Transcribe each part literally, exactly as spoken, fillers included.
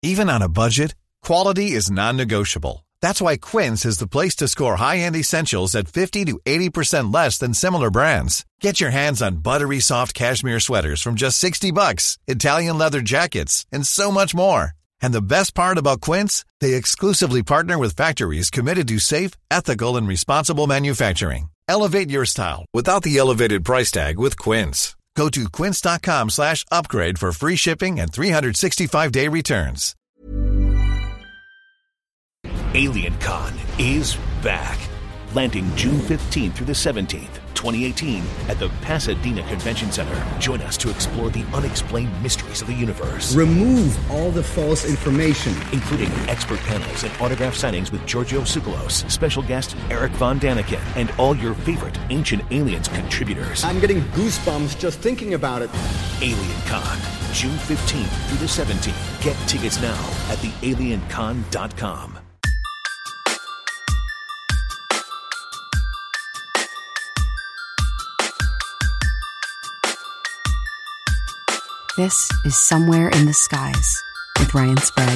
Even on a budget, quality is non-negotiable. That's why Quince is the place to score high-end essentials at fifty to eighty percent less than similar brands. Get your hands on buttery soft cashmere sweaters from just sixty bucks, Italian leather jackets, and so much more. And the best part about Quince, they exclusively partner with factories committed to safe, ethical, and responsible manufacturing. Elevate your style without the elevated price tag with Quince. Go to quince.com slash upgrade for free shipping and three sixty-five day returns. Alien Con is back. Landing June fifteenth through the seventeenth, twenty eighteen at the Pasadena Convention Center. Join us to explore the unexplained mysteries of the universe. Remove all the false information. Including expert panels and autograph signings with Giorgio Tsoukalos, special guest Eric Von Daniken, and all your favorite Ancient Aliens contributors. I'm getting goosebumps just thinking about it. Alien Con, June fifteenth through the seventeenth. Get tickets now at the alien con dot com. This is Somewhere in the Skies with Ryan Sprague.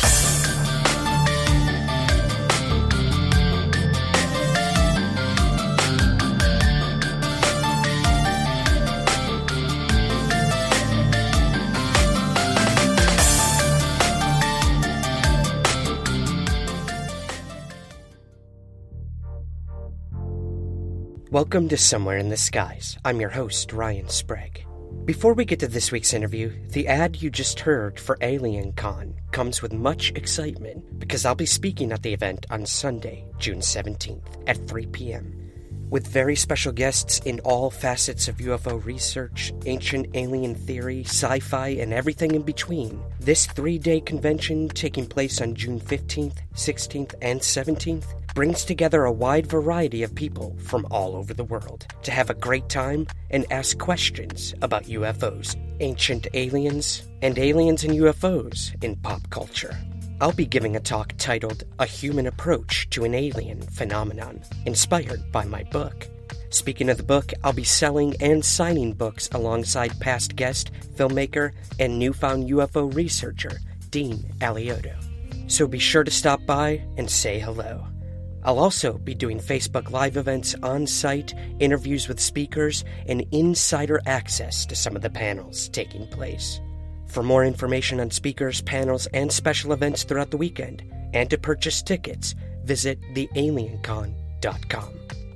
Welcome to Somewhere in the Skies. I'm your host, Ryan Sprague. Before we get to this week's interview, the ad you just heard for Alien Con comes with much excitement because I'll be speaking at the event on Sunday, June seventeenth at three p.m. with very special guests in all facets of U F O research, ancient alien theory, sci-fi, and everything in between. This three-day convention, taking place on June fifteenth, sixteenth, and seventeenth, brings together a wide variety of people from all over the world to have a great time and ask questions about U F Os, ancient aliens, and aliens and U F Os in pop culture. I'll be giving a talk titled A Human Approach to an Alien Phenomenon, inspired by my book. Speaking of the book, I'll be selling and signing books alongside past guest, filmmaker, and newfound U F O researcher, Dean Alioto. So be sure to stop by and say hello. I'll also be doing Facebook Live events on site, interviews with speakers, and insider access to some of the panels taking place. For more information on speakers, panels, and special events throughout the weekend, and to purchase tickets, visit the alien con dot com.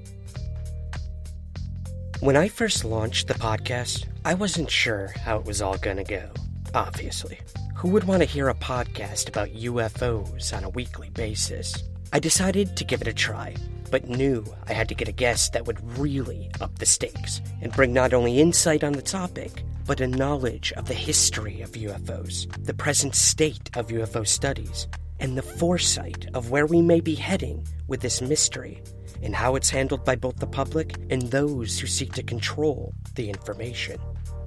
When I first launched the podcast, I wasn't sure how it was all gonna go, obviously. Who would want to hear a podcast about U F Os on a weekly basis? I decided to give it a try, but knew I had to get a guest that would really up the stakes and bring not only insight on the topic, but a knowledge of the history of U F Os, the present state of U F O studies, and the foresight of where we may be heading with this mystery, and how it's handled by both the public and those who seek to control the information.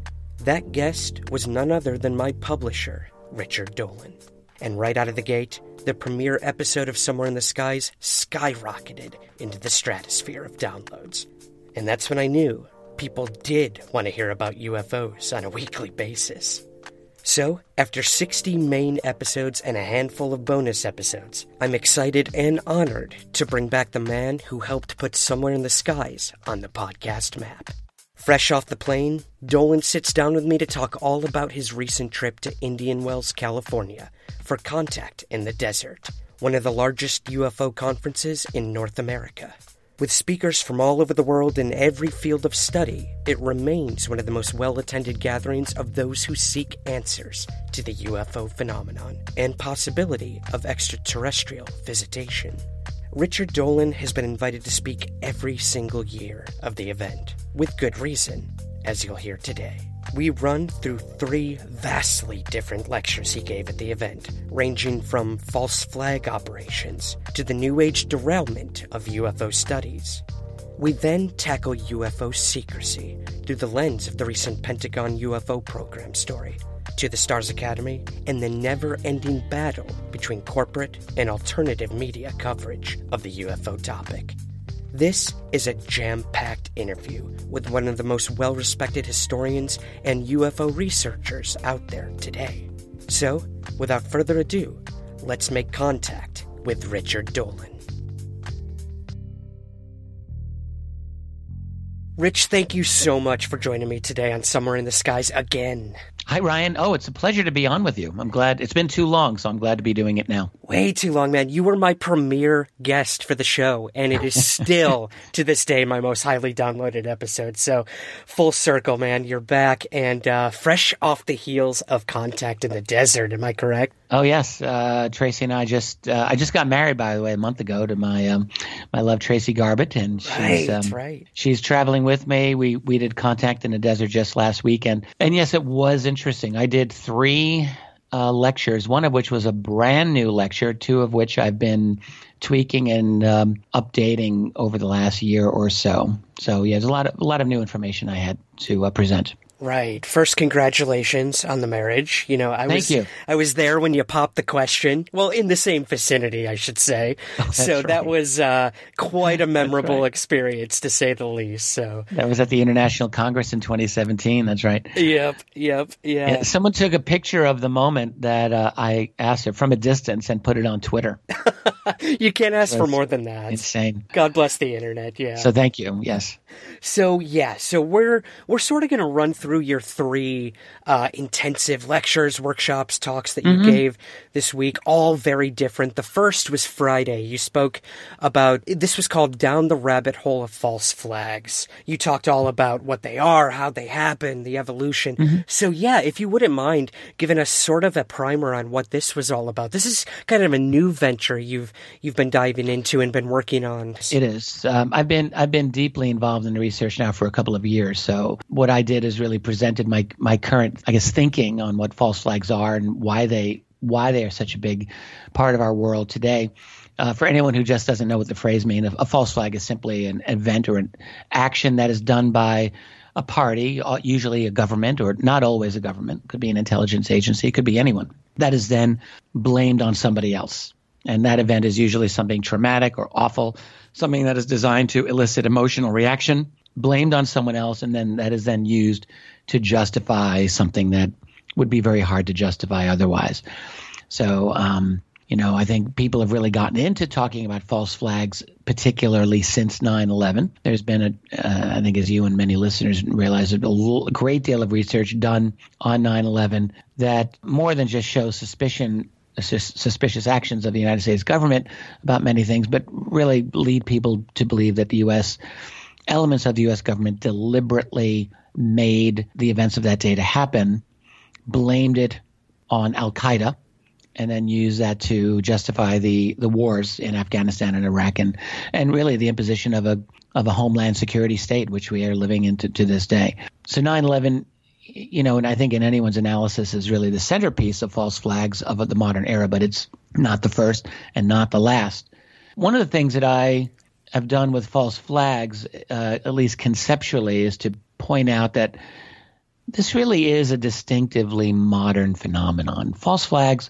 That guest was none other than my publisher, Richard Dolan. And right out of the gate, the premiere episode of Somewhere in the Skies skyrocketed into the stratosphere of downloads. And that's when I knew people did want to hear about U F Os on a weekly basis. So, after sixty main episodes and a handful of bonus episodes, I'm excited and honored to bring back the man who helped put Somewhere in the Skies on the podcast map. Fresh off the plane, Dolan sits down with me to talk all about his recent trip to Indian Wells, California, for Contact in the Desert, one of the largest U F O conferences in North America. With speakers from all over the world in every field of study, it remains one of the most well-attended gatherings of those who seek answers to the U F O phenomenon and possibility of extraterrestrial visitation. Richard Dolan has been invited to speak every single year of the event, with good reason, as you'll hear today. We run through three vastly different lectures he gave at the event, ranging from false flag operations to the New Age derailment of U F O studies. We then tackle U F O secrecy through the lens of the recent Pentagon U F O program story, to the Stars Academy, and the never-ending battle between corporate and alternative media coverage of the U F O topic. This is a jam-packed interview with one of the most well-respected historians and U F O researchers out there today. So, without further ado, let's make contact with Richard Dolan. Rich, thank you so much for joining me today on Summer in the Skies again. Hi, Ryan. Oh, it's a pleasure to be on with you. I'm glad. It's been too long, so I'm glad to be doing it now. Way too long, man. You were my premier guest for the show, and it is still, to this day, my most highly downloaded episode. So, full circle, man. You're back and uh, fresh off the heels of Contact in the Desert. Am I correct? Oh, yes. Uh, Tracy and I just uh, I just got married, by the way, a month ago to my um, my love, Tracy Garbett, and she's right, um, right. she's traveling with me. We we did Contact in the Desert just last weekend, and yes, it was interesting. I did three uh, lectures, one of which was a brand new lecture, two of which I've been tweaking and um, updating over the last year or so. So yeah, there's a lot of a lot of new information I had to uh, present. Right. First, congratulations on the marriage. You know, I Thank was you. I was there when you popped the question. Well, in the same vicinity, I should say. Oh, so right. that was uh, quite a memorable right. experience, to say the least. So That was at the International Congress in twenty seventeen. That's right. Yep. Yep. Yeah. Yeah, someone took a picture of the moment that uh, I asked her from a distance and put it on Twitter. You can't ask for That's more than that. Insane. God bless the internet. Yeah. So thank you. Yes. So yeah, so we're we're sort of going to run through your three uh, intensive lectures, workshops, talks that you Mm-hmm. gave this week, all very different. The first was Friday. You spoke about, this was called Down the Rabbit Hole of False Flags. You talked all about what they are, how they happen, the evolution. Mm-hmm. So yeah, if you wouldn't mind giving us sort of a primer on what this was all about. This is kind of a new venture you've you've been diving into and been working on. It is. Um, I've been I've been deeply involved in the research now for a couple of years. So what I did is really presented my my current, I guess, thinking on what false flags are and why they why they are such a big part of our world today. Uh, for anyone who just doesn't know what the phrase means, a, a false flag is simply an event or an action that is done by a party, usually a government, or not always a government. It could be an intelligence agency. It could be anyone. That is then blamed on somebody else. And that event is usually something traumatic or awful, something that is designed to elicit emotional reaction, blamed on someone else, and then that is then used to justify something that would be very hard to justify otherwise. So, um, you know, I think people have really gotten into talking about false flags, particularly since nine eleven. There's been, a, uh, I think as you and many listeners realize, a l- great deal of research done on nine eleven that more than just shows suspicion sus- suspicious actions of the United States government about many things, but really lead people to believe that the U S elements of the U S government deliberately made the events of that day to happen, blamed it on Al-Qaeda, and then used that to justify the, the wars in Afghanistan and Iraq, and, and really the imposition of a of a homeland security state, which we are living in to, to this day. So nine eleven, you know, and I think in anyone's analysis is really the centerpiece of false flags of the modern era, but it's not the first and not the last. One of the things that I have done with false flags, uh, at least conceptually, is to point out that this really is a distinctively modern phenomenon. False flags,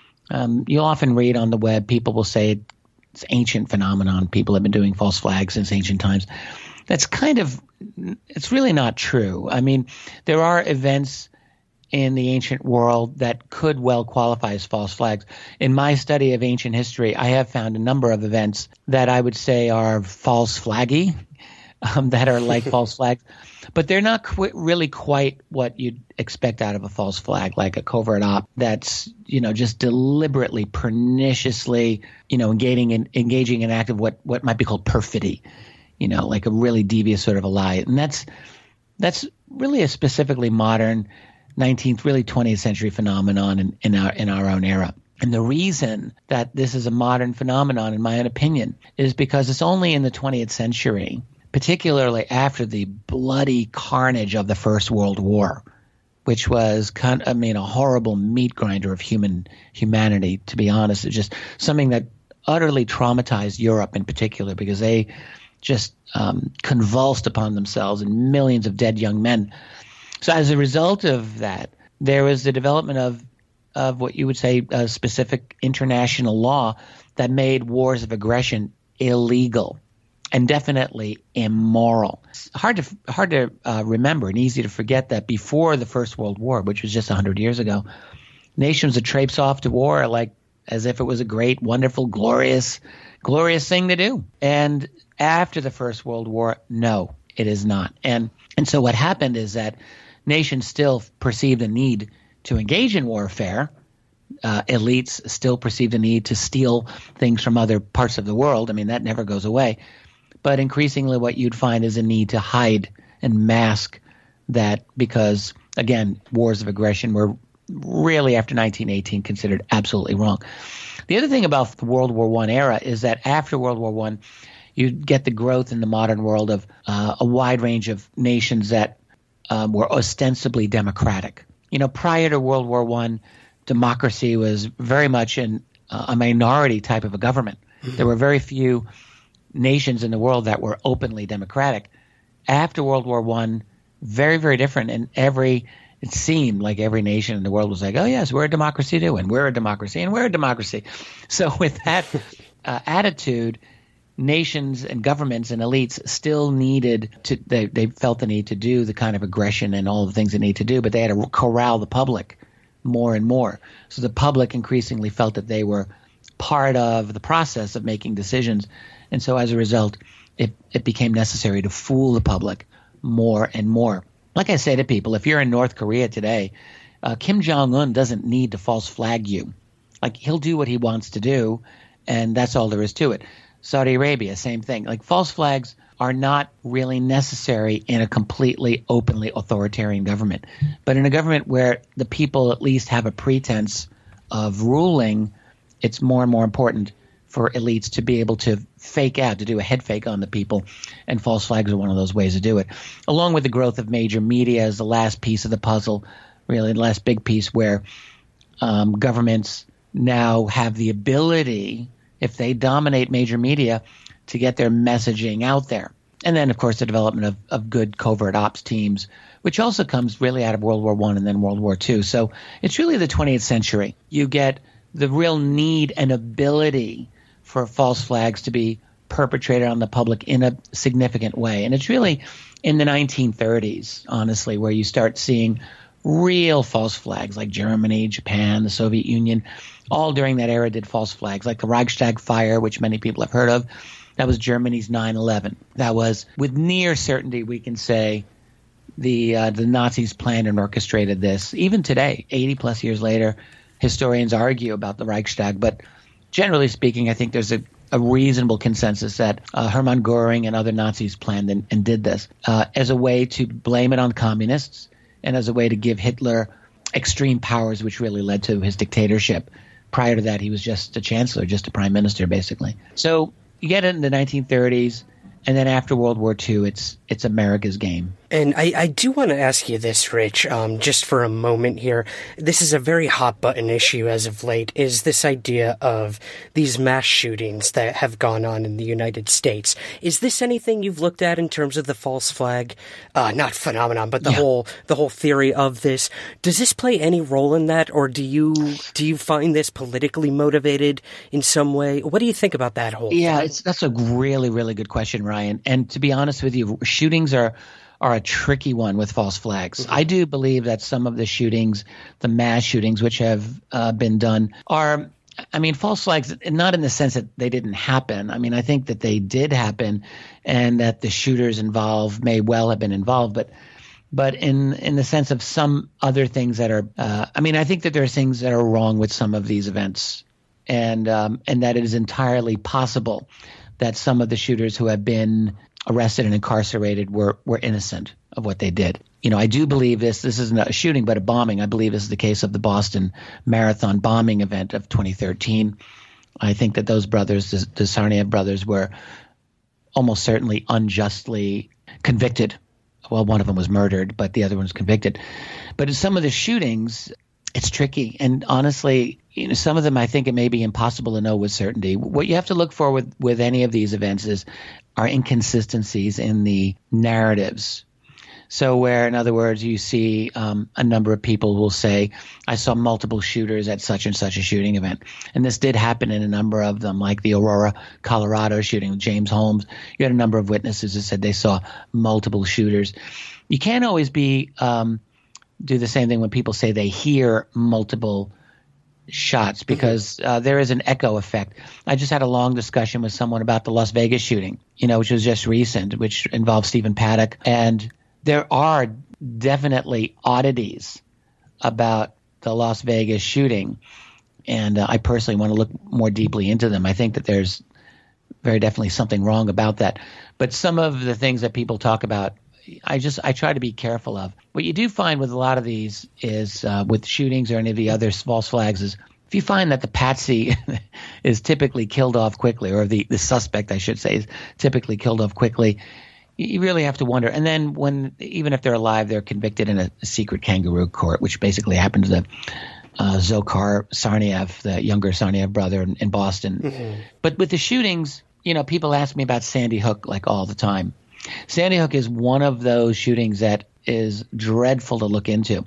um, you'll often read on the web, people will say it's ancient phenomenon. People have been doing false flags since ancient times. That's kind of, it's really not true. I mean, there are events in the ancient world that could well qualify as false flags. In my study of ancient history, I have found a number of events that I would say are false flaggy, um, that are like false flags. But they're not qu- really quite what you'd expect out of a false flag, like a covert op that's, you know, just deliberately, perniciously, you know, engaging in, engaging in an act of what, what might be called perfidy, you know, like a really devious sort of a lie. And that's that's really a specifically modern nineteenth, really twentieth century phenomenon in, in our in our own era. And the reason that this is a modern phenomenon, in my own opinion, is because it's only in the twentieth century, particularly after the bloody carnage of the First World War, which was kind of, I mean, a horrible meat grinder of human humanity, to be honest. It's just something that utterly traumatized Europe in particular, because they just um, convulsed upon themselves and millions of dead young men. So as a result of that, there was the development of of what you would say a specific international law that made wars of aggression illegal and definitely immoral. It's hard to hard to uh, remember and easy to forget that before the First World War, which was just one hundred years ago, nations would traipse off to war like as if it was a great, wonderful, glorious, glorious thing to do. And after the First World War, no, it is not. And and so what happened is that nations still perceived a need to engage in warfare. Uh, elites still perceived a need to steal things from other parts of the world. I mean, that never goes away. But increasingly what you'd find is a need to hide and mask that because, again, wars of aggression were really after nineteen eighteen considered absolutely wrong. The other thing about the World War One era is that after World War One, you get the growth in the modern world of uh, a wide range of nations that um, were ostensibly democratic. You know, prior to World War One, democracy was very much in uh, a minority type of a government. Mm-hmm. There were very few nations in the world that were openly democratic. After World War One, very, very different. And every it seemed like every nation in the world was like, oh, yes, we're a democracy too, and we're a democracy, and we're a democracy. So with that uh, attitude, nations and governments and elites still needed to they, – they felt the need to do the kind of aggression and all the things they need to do, but they had to corral the public more and more. So the public increasingly felt that they were part of the process of making decisions. And so as a result, it, it became necessary to fool the public more and more. Like I say to people, if you're in North Korea today, uh, Kim Jong-un doesn't need to false flag you. Like he'll do what he wants to do, and that's all there is to it. Saudi Arabia, same thing. Like false flags are not really necessary in a completely openly authoritarian government. But in a government where the people at least have a pretense of ruling, it's more and more important for elites to be able to fake out, to do a head fake on the people, and false flags are one of those ways to do it. Along with the growth of major media as the last piece of the puzzle, really the last big piece where um, governments now have the ability, if they dominate major media, to get their messaging out there. And then, of course, the development of, of good covert ops teams, which also comes really out of World War One and then World War Two. So it's really the twentieth century. You get the real need and ability for false flags to be perpetrated on the public in a significant way. And it's really in the nineteen thirties, honestly, where you start seeing real false flags like Germany, Japan, the Soviet Union, all during that era did false flags, like the Reichstag fire, which many people have heard of. That was Germany's nine eleven. That was, with near certainty, we can say the uh, the Nazis planned and orchestrated this. Even today, eighty plus years later, historians argue about the Reichstag. But generally speaking, I think there's a, a reasonable consensus that uh, Hermann Goering and other Nazis planned and, and did this uh, as a way to blame it on communists and as a way to give Hitler extreme powers, which really led to his dictatorship. Prior to that, he was just a chancellor, just a prime minister, basically. So you get it in the nineteen thirties, and then after World War Two, it's it's America's game. And I, I do want to ask you this, Rich, um, just for a moment here. This is a very hot-button issue as of late, is this idea of these mass shootings that have gone on in the United States. Is this anything you've looked at in terms of the false flag, uh, not phenomenon, but the yeah. whole the whole theory of this? Does this play any role in that, or do you do you find this politically motivated in some way? What do you think about that whole Yeah, thing? it's, that's a really, really good question, Ryan. And to be honest with you, shootings are are a tricky one with false flags. Mm-hmm. I do believe that some of the shootings, the mass shootings which have uh, been done are, I mean, false flags, not in the sense that they didn't happen. I mean, I think that they did happen and that the shooters involved may well have been involved, but but in, in the sense of some other things that are, uh, I mean, I think that there are things that are wrong with some of these events and um, and that it is entirely possible that some of the shooters who have been arrested and incarcerated were, were innocent of what they did. You know, I do believe this. This isn't a shooting, but a bombing. I believe this is the case of the Boston Marathon bombing event of twenty thirteen. I think that those brothers, the, the Tsarnaev brothers, were almost certainly unjustly convicted. Well, one of them was murdered, but the other one was convicted. But in some of the shootings, it's tricky. And honestly, you know, some of them I think it may be impossible to know with certainty. What you have to look for with, with any of these events is are inconsistencies in the narratives. So where, in other words, you see um, a number of people will say, I saw multiple shooters at such and such a shooting event. And this did happen in a number of them, like the Aurora, Colorado shooting with James Holmes. You had a number of witnesses that said they saw multiple shooters. You can't always be um, do the same thing when people say they hear multiple shots because uh, there is an echo effect. I just had a long discussion with someone about the Las Vegas shooting, you know, which was just recent, which involved Stephen Paddock. And there are definitely oddities about the Las Vegas shooting. And uh, I personally want to look more deeply into them. I think that there's very definitely something wrong about that. But some of the things that people talk about, I just I try to be careful of. What you do find with a lot of these is uh, with shootings or any of the other false flags is if you find that the patsy is typically killed off quickly, or the, the suspect, I should say, is typically killed off quickly, you really have to wonder. And then when even if they're alive, they're convicted in a, a secret kangaroo court, which basically happened to the uh, Dzhokhar Tsarnaev, the younger Tsarnaev brother in, in Boston. Mm-hmm. But with the shootings, you know, people ask me about Sandy Hook like all the time. Sandy Hook is one of those shootings that is dreadful to look into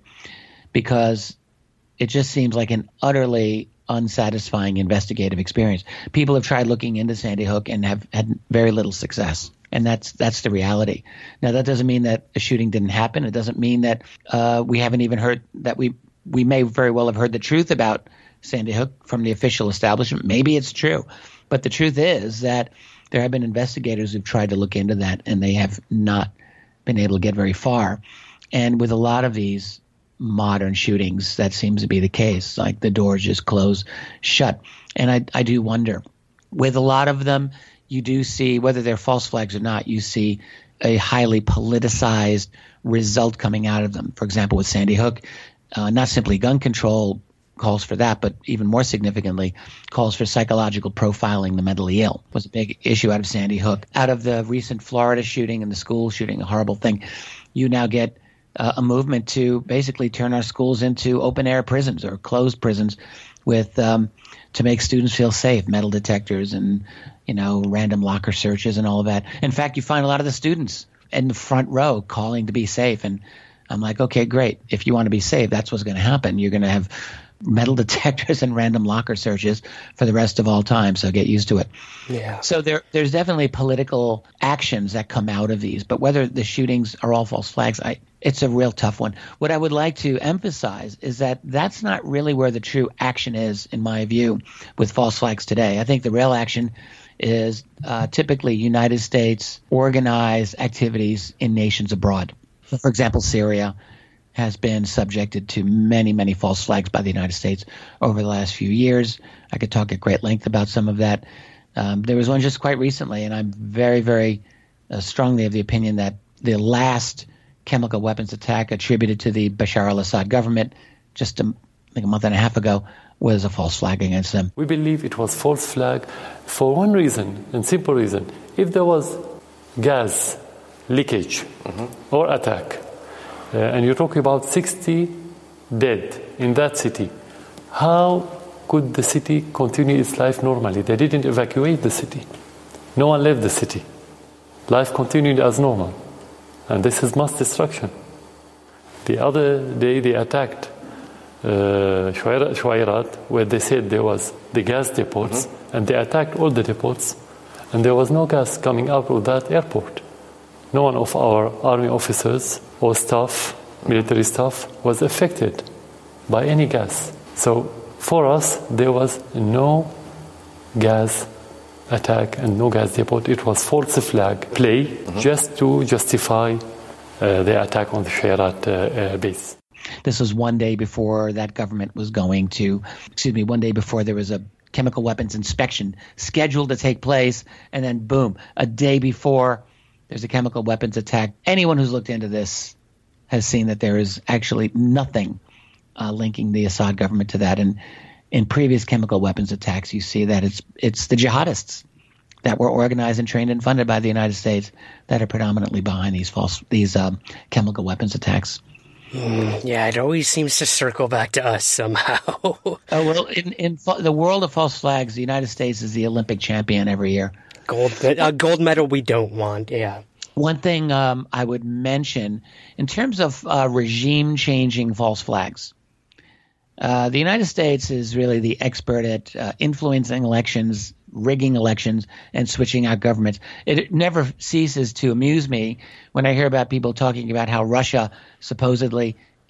because it just seems like an utterly unsatisfying investigative experience. People have tried looking into Sandy Hook and have had very little success. And that's that's the reality. Now, that doesn't mean that a shooting didn't happen. It doesn't mean that uh, we haven't even heard that we we may very well have heard the truth about Sandy Hook from the official establishment. Maybe it's true. But the truth is that there have been investigators who've tried to look into that, and they have not been able to get very far. And with a lot of these modern shootings, that seems to be the case. Like the doors just close shut. And I, I do wonder, with a lot of them, you do see, whether they're false flags or not, you see a highly politicized result coming out of them. For example, with Sandy Hook, uh, not simply gun control calls for that, but even more significantly, calls for psychological profiling the mentally ill was a big issue out of Sandy Hook. Out of the recent Florida shooting and the school shooting, a horrible thing, you now get uh, a movement to basically turn our schools into open-air prisons or closed prisons with um, to make students feel safe, metal detectors and, you know, random locker searches and all of that. In fact, you find a lot of the students in the front row calling to be safe. And I'm like, okay, great. If you want to be safe, that's what's going to happen. You're going to have metal detectors and random locker searches for the rest of all time. So get used to it. Yeah. So there, there's definitely political actions that come out of these. But whether the shootings are all false flags, I, it's a real tough one. What I would like to emphasize is that that's not really where the true action is, in my view, with false flags today. I think the real action is uh, typically United States organized activities in nations abroad. So, for example, Syria has been subjected to many, many false flags by the United States over the last few years. I could talk at great length about some of that. Um, there was one just quite recently, and I'm very, very uh, strongly of the opinion that the last chemical weapons attack attributed to the Bashar al-Assad government just a, I think a month and a half ago was a false flag against them. We believe it was false flag for one reason, and simple reason. If there was gas leakage mm-hmm. or attack, Uh, and you're talking about sixty dead in that city, how could the city continue its life normally? They didn't evacuate the city. No one left the city. Life continued as normal. And this is mass destruction. The other day they attacked uh, Shuwairat, where they said there was the gas depots, mm-hmm. and they attacked all the depots, and there was no gas coming out of that airport. No one of our army officers or staff, military staff, was affected by any gas. So for us, there was no gas attack and no gas depot. It was false flag play mm-hmm. just to justify uh, the attack on the Shuwairat uh, uh, base. This was one day before that government was going to, excuse me, one day before there was a chemical weapons inspection scheduled to take place, and then boom, a day before there's a chemical weapons attack. Anyone who's looked into this has seen that there is actually nothing uh, linking the Assad government to that. And in previous chemical weapons attacks, you see that it's it's the jihadists that were organized and trained and funded by the United States that are predominantly behind these false these um, chemical weapons attacks. Mm, yeah, it always seems to circle back to us somehow. oh well, in in the world of false flags, the United States is the Olympic champion every year. Gold, uh, gold medal we don't want, yeah. One thing um, I would mention in terms of uh, regime-changing false flags, uh, the United States is really the expert at uh, influencing elections, rigging elections, and switching out governments. It never ceases to amuse me when I hear about people talking about how Russia supposedly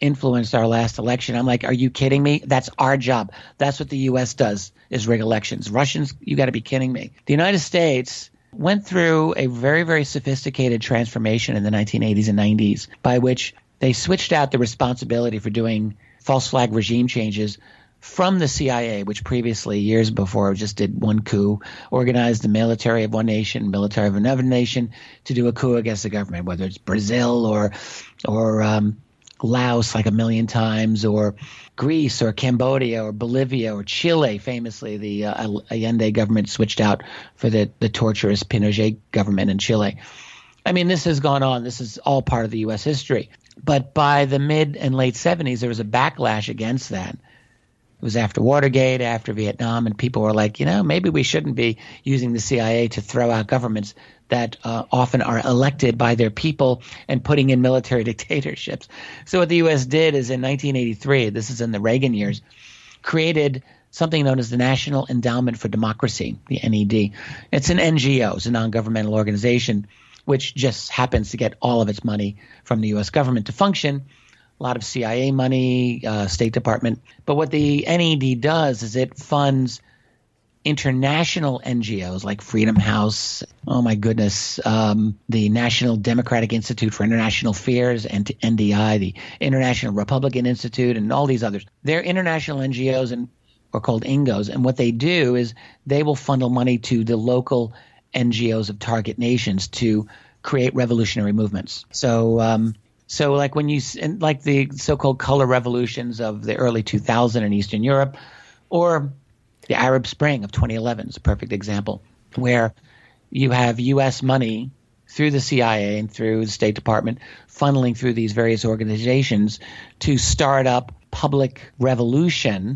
influenced our last election. I'm like, are you kidding me? That's our job. That's what the U S does, is rig elections. Russians, you got to be kidding me. The United States went through a very, very sophisticated transformation in the nineteen eighties and nineties by which they switched out the responsibility for doing false flag regime changes from the C I A, which previously, years before, just did one coup, organized the military of one nation, military of another nation, to do a coup against the government, whether it's Brazil or or um, Laos like a million times, or Greece or Cambodia or Bolivia or Chile. Famously, the uh, Allende government switched out for the, the torturous Pinochet government in Chile. I mean, this has gone on. This is all part of the U S history. But by the mid and late seventies, there was a backlash against that. It was after Watergate, after Vietnam, and people were like, you know, maybe we shouldn't be using the C I A to throw out governments that uh, often are elected by their people and putting in military dictatorships. So what the U S did is in nineteen eighty-three, this is in the Reagan years, created something known as the National Endowment for Democracy, the N E D. It's an N G O, it's a non-governmental organization, which just happens to get all of its money from the U S government to function. A lot of C I A money, uh, State Department. But what the N E D does is it funds international N G Os like Freedom House, oh my goodness, um, the National Democratic Institute for International Affairs, and N D I, the International Republican Institute, and all these others. They're international N G Os and are called I N G Os. And what they do is they will funnel money to the local N G Os of target nations to create revolutionary movements. So um, So like when you – like the so-called color revolutions of the early two thousands in Eastern Europe, or the Arab Spring of twenty eleven is a perfect example, where you have U S money through the C I A and through the State Department funneling through these various organizations to start up public revolution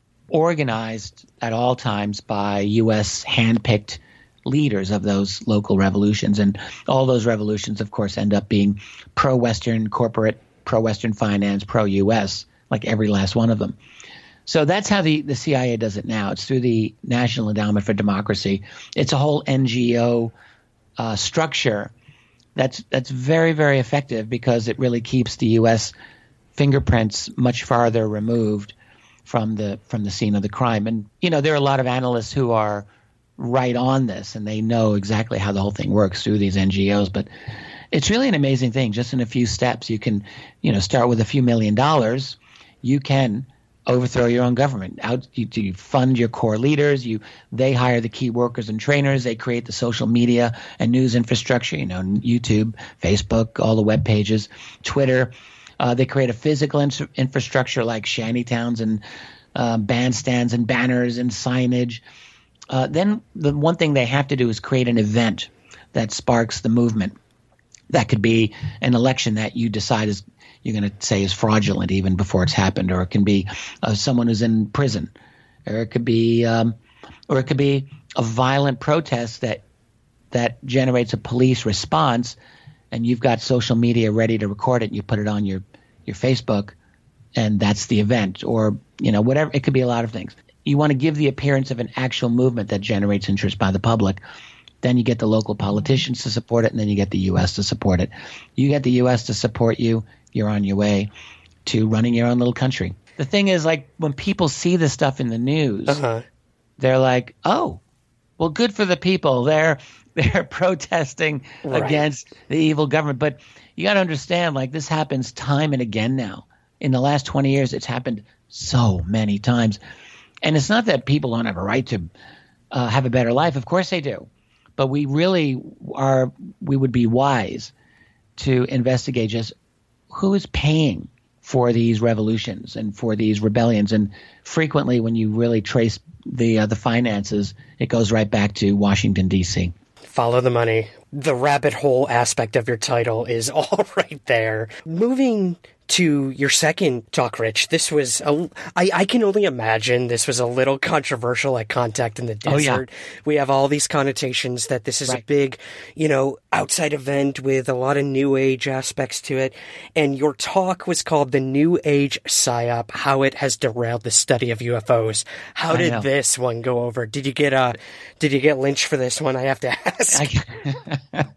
organized at all times by U S handpicked leaders of those local revolutions. And all those revolutions, of course, end up being pro-Western corporate, pro-Western finance, pro-U S, like every last one of them. So that's how the, the C I A does it now. It's through the National Endowment for Democracy. It's a whole N G O uh, structure that's that's very, very effective because it really keeps the U S fingerprints much farther removed from the from the scene of the crime. And, you know, there are a lot of analysts who are right on this, and they know exactly how the whole thing works through these N G Os. But it's really an amazing thing. Just in a few steps, you can, you know, start with a few million dollars. You can overthrow your own government. Out, you, you fund your core leaders. You, they hire the key workers and trainers. They create the social media and news infrastructure. You know, YouTube, Facebook, all the web pages, Twitter. Uh, they create a physical in- infrastructure like shantytowns and uh, bandstands and banners and signage. Uh, then the one thing they have to do is create an event that sparks the movement. That could be an election that you decide is you're going to say is fraudulent even before it's happened, or it can be uh, someone who's in prison, or it could be, um, or it could be a violent protest that that generates a police response, and you've got social media ready to record it. And you put it on your your Facebook, and that's the event, or you know whatever. It could be a lot of things. You want to give the appearance of an actual movement that generates interest by the public. Then you get the local politicians to support it, and then you get the U S to support it. You get the U S to support you, you're on your way to running your own little country. The thing is, like, when people see this stuff in the news, uh-huh. they're like, oh, well, good for the people. They're they're protesting right. against the evil government. But you got to understand, like, this happens time and again now. In the last twenty years, it's happened so many times. And it's not that people don't have a right to uh, have a better life. Of course they do. But we really are – we would be wise to investigate just who is paying for these revolutions and for these rebellions. And frequently when you really trace the uh, the finances, it goes right back to Washington, D C. Follow the money. The rabbit hole aspect of your title is all right there. Moving to your second talk, Rich, this was, a, I, I can only imagine this was a little controversial at Contact in the Desert. Oh, yeah. We have all these connotations that this is right. a big, you know, outside event with a lot of New Age aspects to it. And your talk was called The New Age PSYOP, How It Has Derailed the Study of U F Os. How I did know. this one go over? Did you get uh, did you get lynched for this one? I have to ask. I,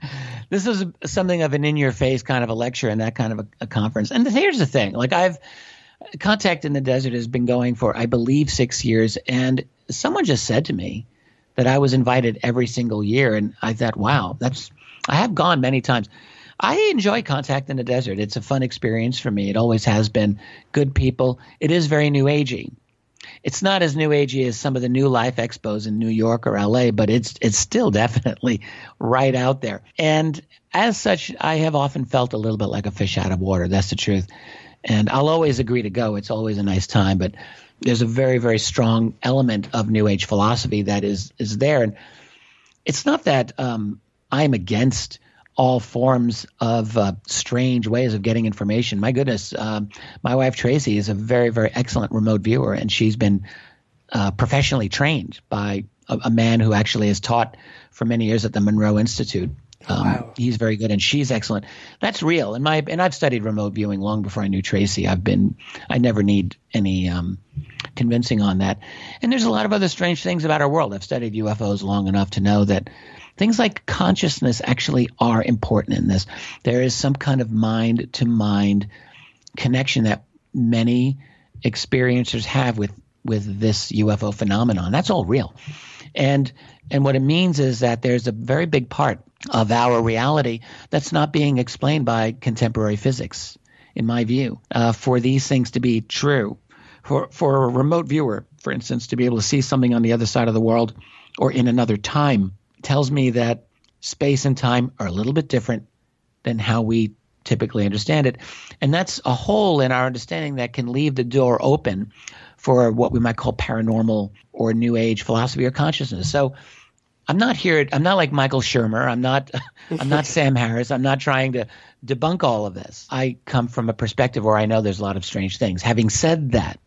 this was something of an in-your-face kind of a lecture and that kind of a, a conference. And here's the thing. Like I've Contact in the Desert has been going for, I believe, six years. And someone just said to me that I was invited every single year. And I thought, wow, that's I have gone many times. I enjoy Contact in the Desert. It's a fun experience for me. It always has been. Good people. It is very new agey. It's not as new agey as some of the New Life expos in New York or L A, but it's it's still definitely right out there. And as such, I have often felt a little bit like a fish out of water. That's the truth. And I'll always agree to go. It's always a nice time. But there's a very, very strong element of New Age philosophy that is is there. And it's not that um, I'm against all forms of uh, strange ways of getting information. My goodness, uh, my wife Tracy is a very, very excellent remote viewer, and she's been uh, professionally trained by a, a man who actually has taught for many years at the Monroe Institute. Um, wow. He's very good, and she's excellent. That's real. And my and I've studied remote viewing long before I knew Tracy. I've been I never need any um, convincing on that. And there's a lot of other strange things about our world. I've studied U F Os long enough to know that things like consciousness actually are important in this. There is some kind of mind-to-mind connection that many experiencers have with with this U F O phenomenon. That's all real. And and what it means is that there's a very big part of our reality that's not being explained by contemporary physics, in my view. Uh, for these things to be true, for for a remote viewer, for instance, to be able to see something on the other side of the world or in another time, tells me that space and time are a little bit different than how we typically understand it. And that's a hole in our understanding that can leave the door open for what we might call paranormal or new age philosophy or consciousness. So I'm not here. I'm not like Michael Shermer. I'm not I'm not Sam Harris. I'm not trying to debunk all of this. I come from a perspective where I know there's a lot of strange things. Having said that,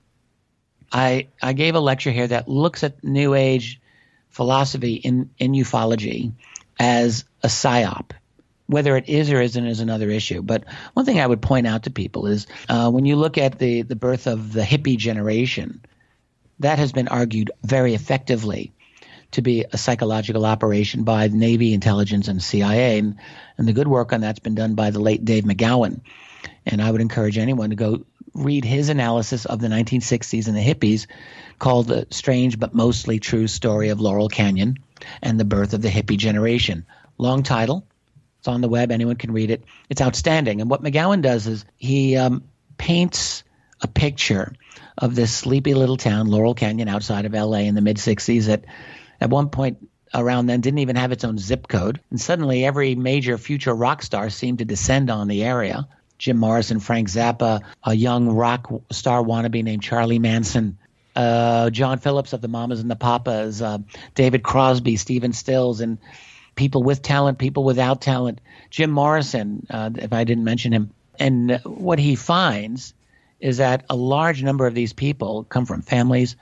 I I gave a lecture here that looks at new age philosophy in, in ufology as a psyop. Whether it is or isn't is another issue. But one thing I would point out to people is uh, when you look at the, the birth of the hippie generation, that has been argued very effectively to be a psychological operation by Navy intelligence and C I A. And, and the good work on that's been done by the late Dave McGowan. And I would encourage anyone to go read his analysis of the nineteen sixties and the hippies called The Strange But Mostly True Story of Laurel Canyon and the Birth of the Hippie Generation. Long title. It's on the web. Anyone can read it. It's outstanding. And what McGowan does is he um, paints a picture of this sleepy little town, Laurel Canyon, outside of L A in the mid-sixties that at one point around then didn't even have its own zip code. And suddenly every major future rock star seemed to descend on the area. Jim Morrison, Frank Zappa, a young rock star wannabe named Charlie Manson, uh, John Phillips of the Mamas and the Papas, uh, David Crosby, Stephen Stills, and people with talent, people without talent, Jim Morrison, uh, if I didn't mention him. And what he finds is that a large number of these people come from families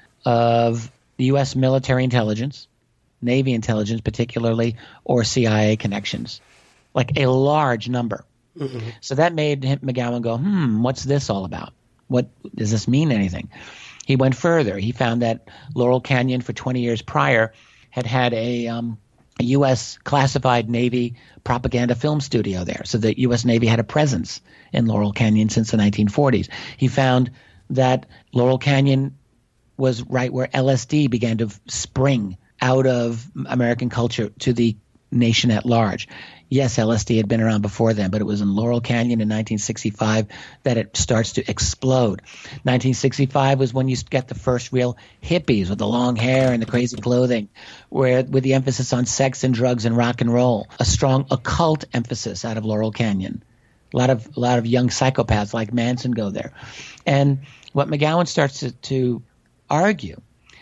of the U S military intelligence, Navy intelligence particularly, or C I A connections, like a large number. Mm-hmm. So that made him, McGowan go, hmm, what's this all about? What does this mean anything? He went further. He found that Laurel Canyon for twenty years prior had had a um, a U S classified Navy propaganda film studio there. So the U S Navy had a presence in Laurel Canyon since the nineteen forties. He found that Laurel Canyon was right where L S D began to spring out of American culture to the nation at large. Yes, L S D had been around before then, but it was in Laurel Canyon in nineteen sixty-five that it starts to explode. nineteen sixty-five was when you get the first real hippies with the long hair and the crazy clothing, where with the emphasis on sex and drugs and rock and roll. A strong occult emphasis out of Laurel Canyon. A lot of a lot of young psychopaths like Manson go there. And what McGowan starts to, to argue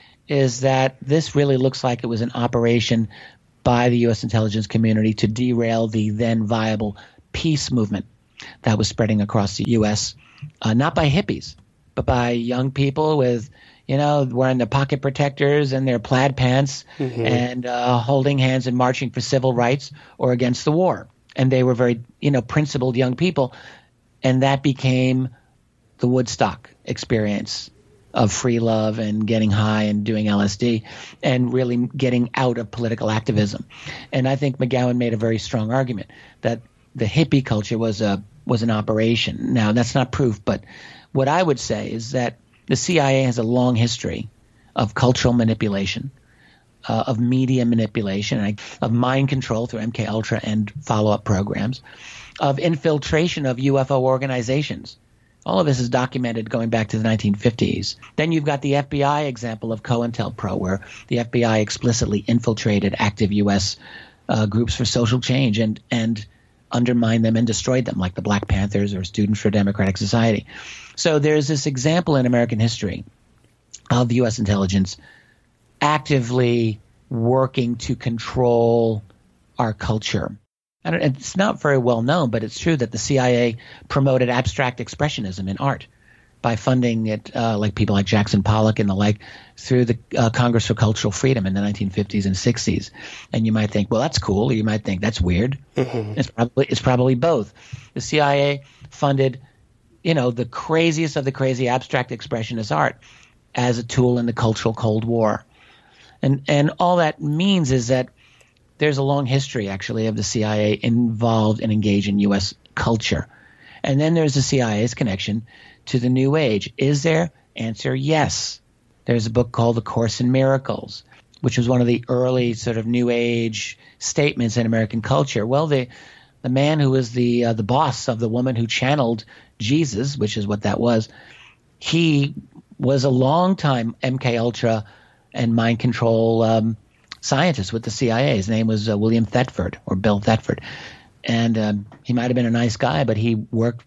is that this really looks like it was an operation by the U S intelligence community to derail the then viable peace movement that was spreading across the U S, uh, not by hippies, but by young people with, you know, wearing their pocket protectors and their plaid pants mm-hmm. and uh, holding hands and marching for civil rights or against the war. And they were very, you know, principled young people. And that became the Woodstock experience of free love and getting high and doing L S D and really getting out of political activism. And I think McGowan made a very strong argument that the hippie culture was a was an operation. Now, that's not proof, but what I would say is that the C I A has a long history of cultural manipulation, uh, of media manipulation, of mind control through M K Ultra and follow-up programs, of infiltration of U F O organizations. All of this is documented going back to the nineteen fifties. Then you've got the F B I example of COINTELPRO, where the F B I explicitly infiltrated active U S uh, groups for social change and and undermined them and destroyed them, like the Black Panthers or Students for Democratic Society. So there's this example in American history of U S intelligence actively working to control our culture. And it's not very well known, but it's true that the C I A promoted abstract expressionism in art by funding it, uh, like people like Jackson Pollock and the like, through the uh, Congress for Cultural Freedom in the nineteen fifties and sixties. And you might think, well, that's cool, or you might think that's weird. Mm-hmm. It's probably it's probably both. The C I A funded, you know, the craziest of the crazy abstract expressionist art as a tool in the cultural Cold War. And and all that means is that there's a long history, actually, of the C I A involved and engaged in U S culture. And then there's the C I A's connection to the New Age. Is there? Answer, yes. There's a book called A Course in Miracles, which was one of the early sort of New Age statements in American culture. Well, the the man who was the uh, the boss of the woman who channeled Jesus, which is what that was, he was a long time M K Ultra and mind control um, scientist with the C I A. His name was uh, William Thetford, or Bill Thetford. And um, he might have been a nice guy, but he worked.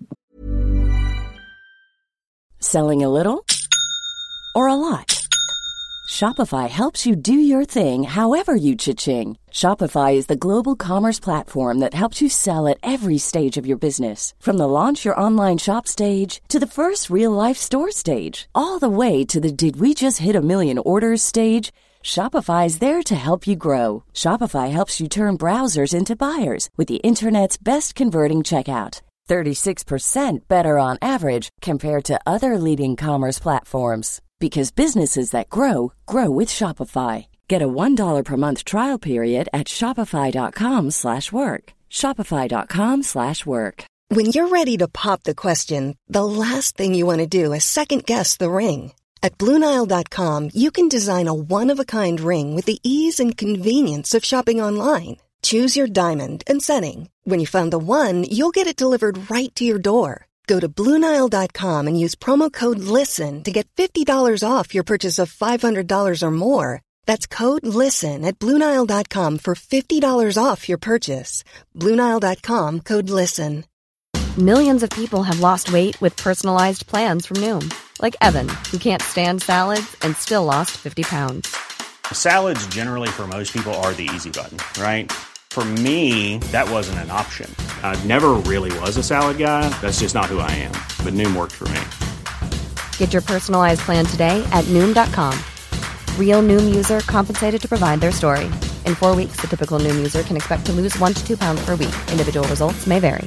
Selling a little or a lot? Shopify helps you do your thing however you cha-ching. Shopify is the global commerce platform that helps you sell at every stage of your business. From the launch your online shop stage to the first real-life store stage, all the way to the did we just hit a million orders stage. Shopify is there to help you grow. Shopify helps you turn browsers into buyers with the internet's best converting checkout. thirty-six percent better on average compared to other leading commerce platforms. Because businesses that grow, grow with Shopify. Get a one dollar per month trial period at shopify.com slash work. Shopify.com slash work. When you're ready to pop the question, the last thing you want to do is second guess the ring. At Blue Nile dot com, you can design a one-of-a-kind ring with the ease and convenience of shopping online. Choose your diamond and setting. When you find the one, you'll get it delivered right to your door. Go to Blue Nile dot com and use promo code LISTEN to get fifty dollars off your purchase of five hundred dollars or more. That's code LISTEN at Blue Nile dot com for fifty dollars off your purchase. Blue Nile dot com, code LISTEN. Millions of people have lost weight with personalized plans from Noom. Like Evan, who can't stand salads and still lost fifty pounds. Salads generally for most people are the easy button, right? For me, that wasn't an option. I never really was a salad guy. That's just not who I am. But Noom worked for me. Get your personalized plan today at Noom dot com. Real Noom user compensated to provide their story. In four weeks, the typical Noom user can expect to lose one to two pounds per week. Individual results may vary.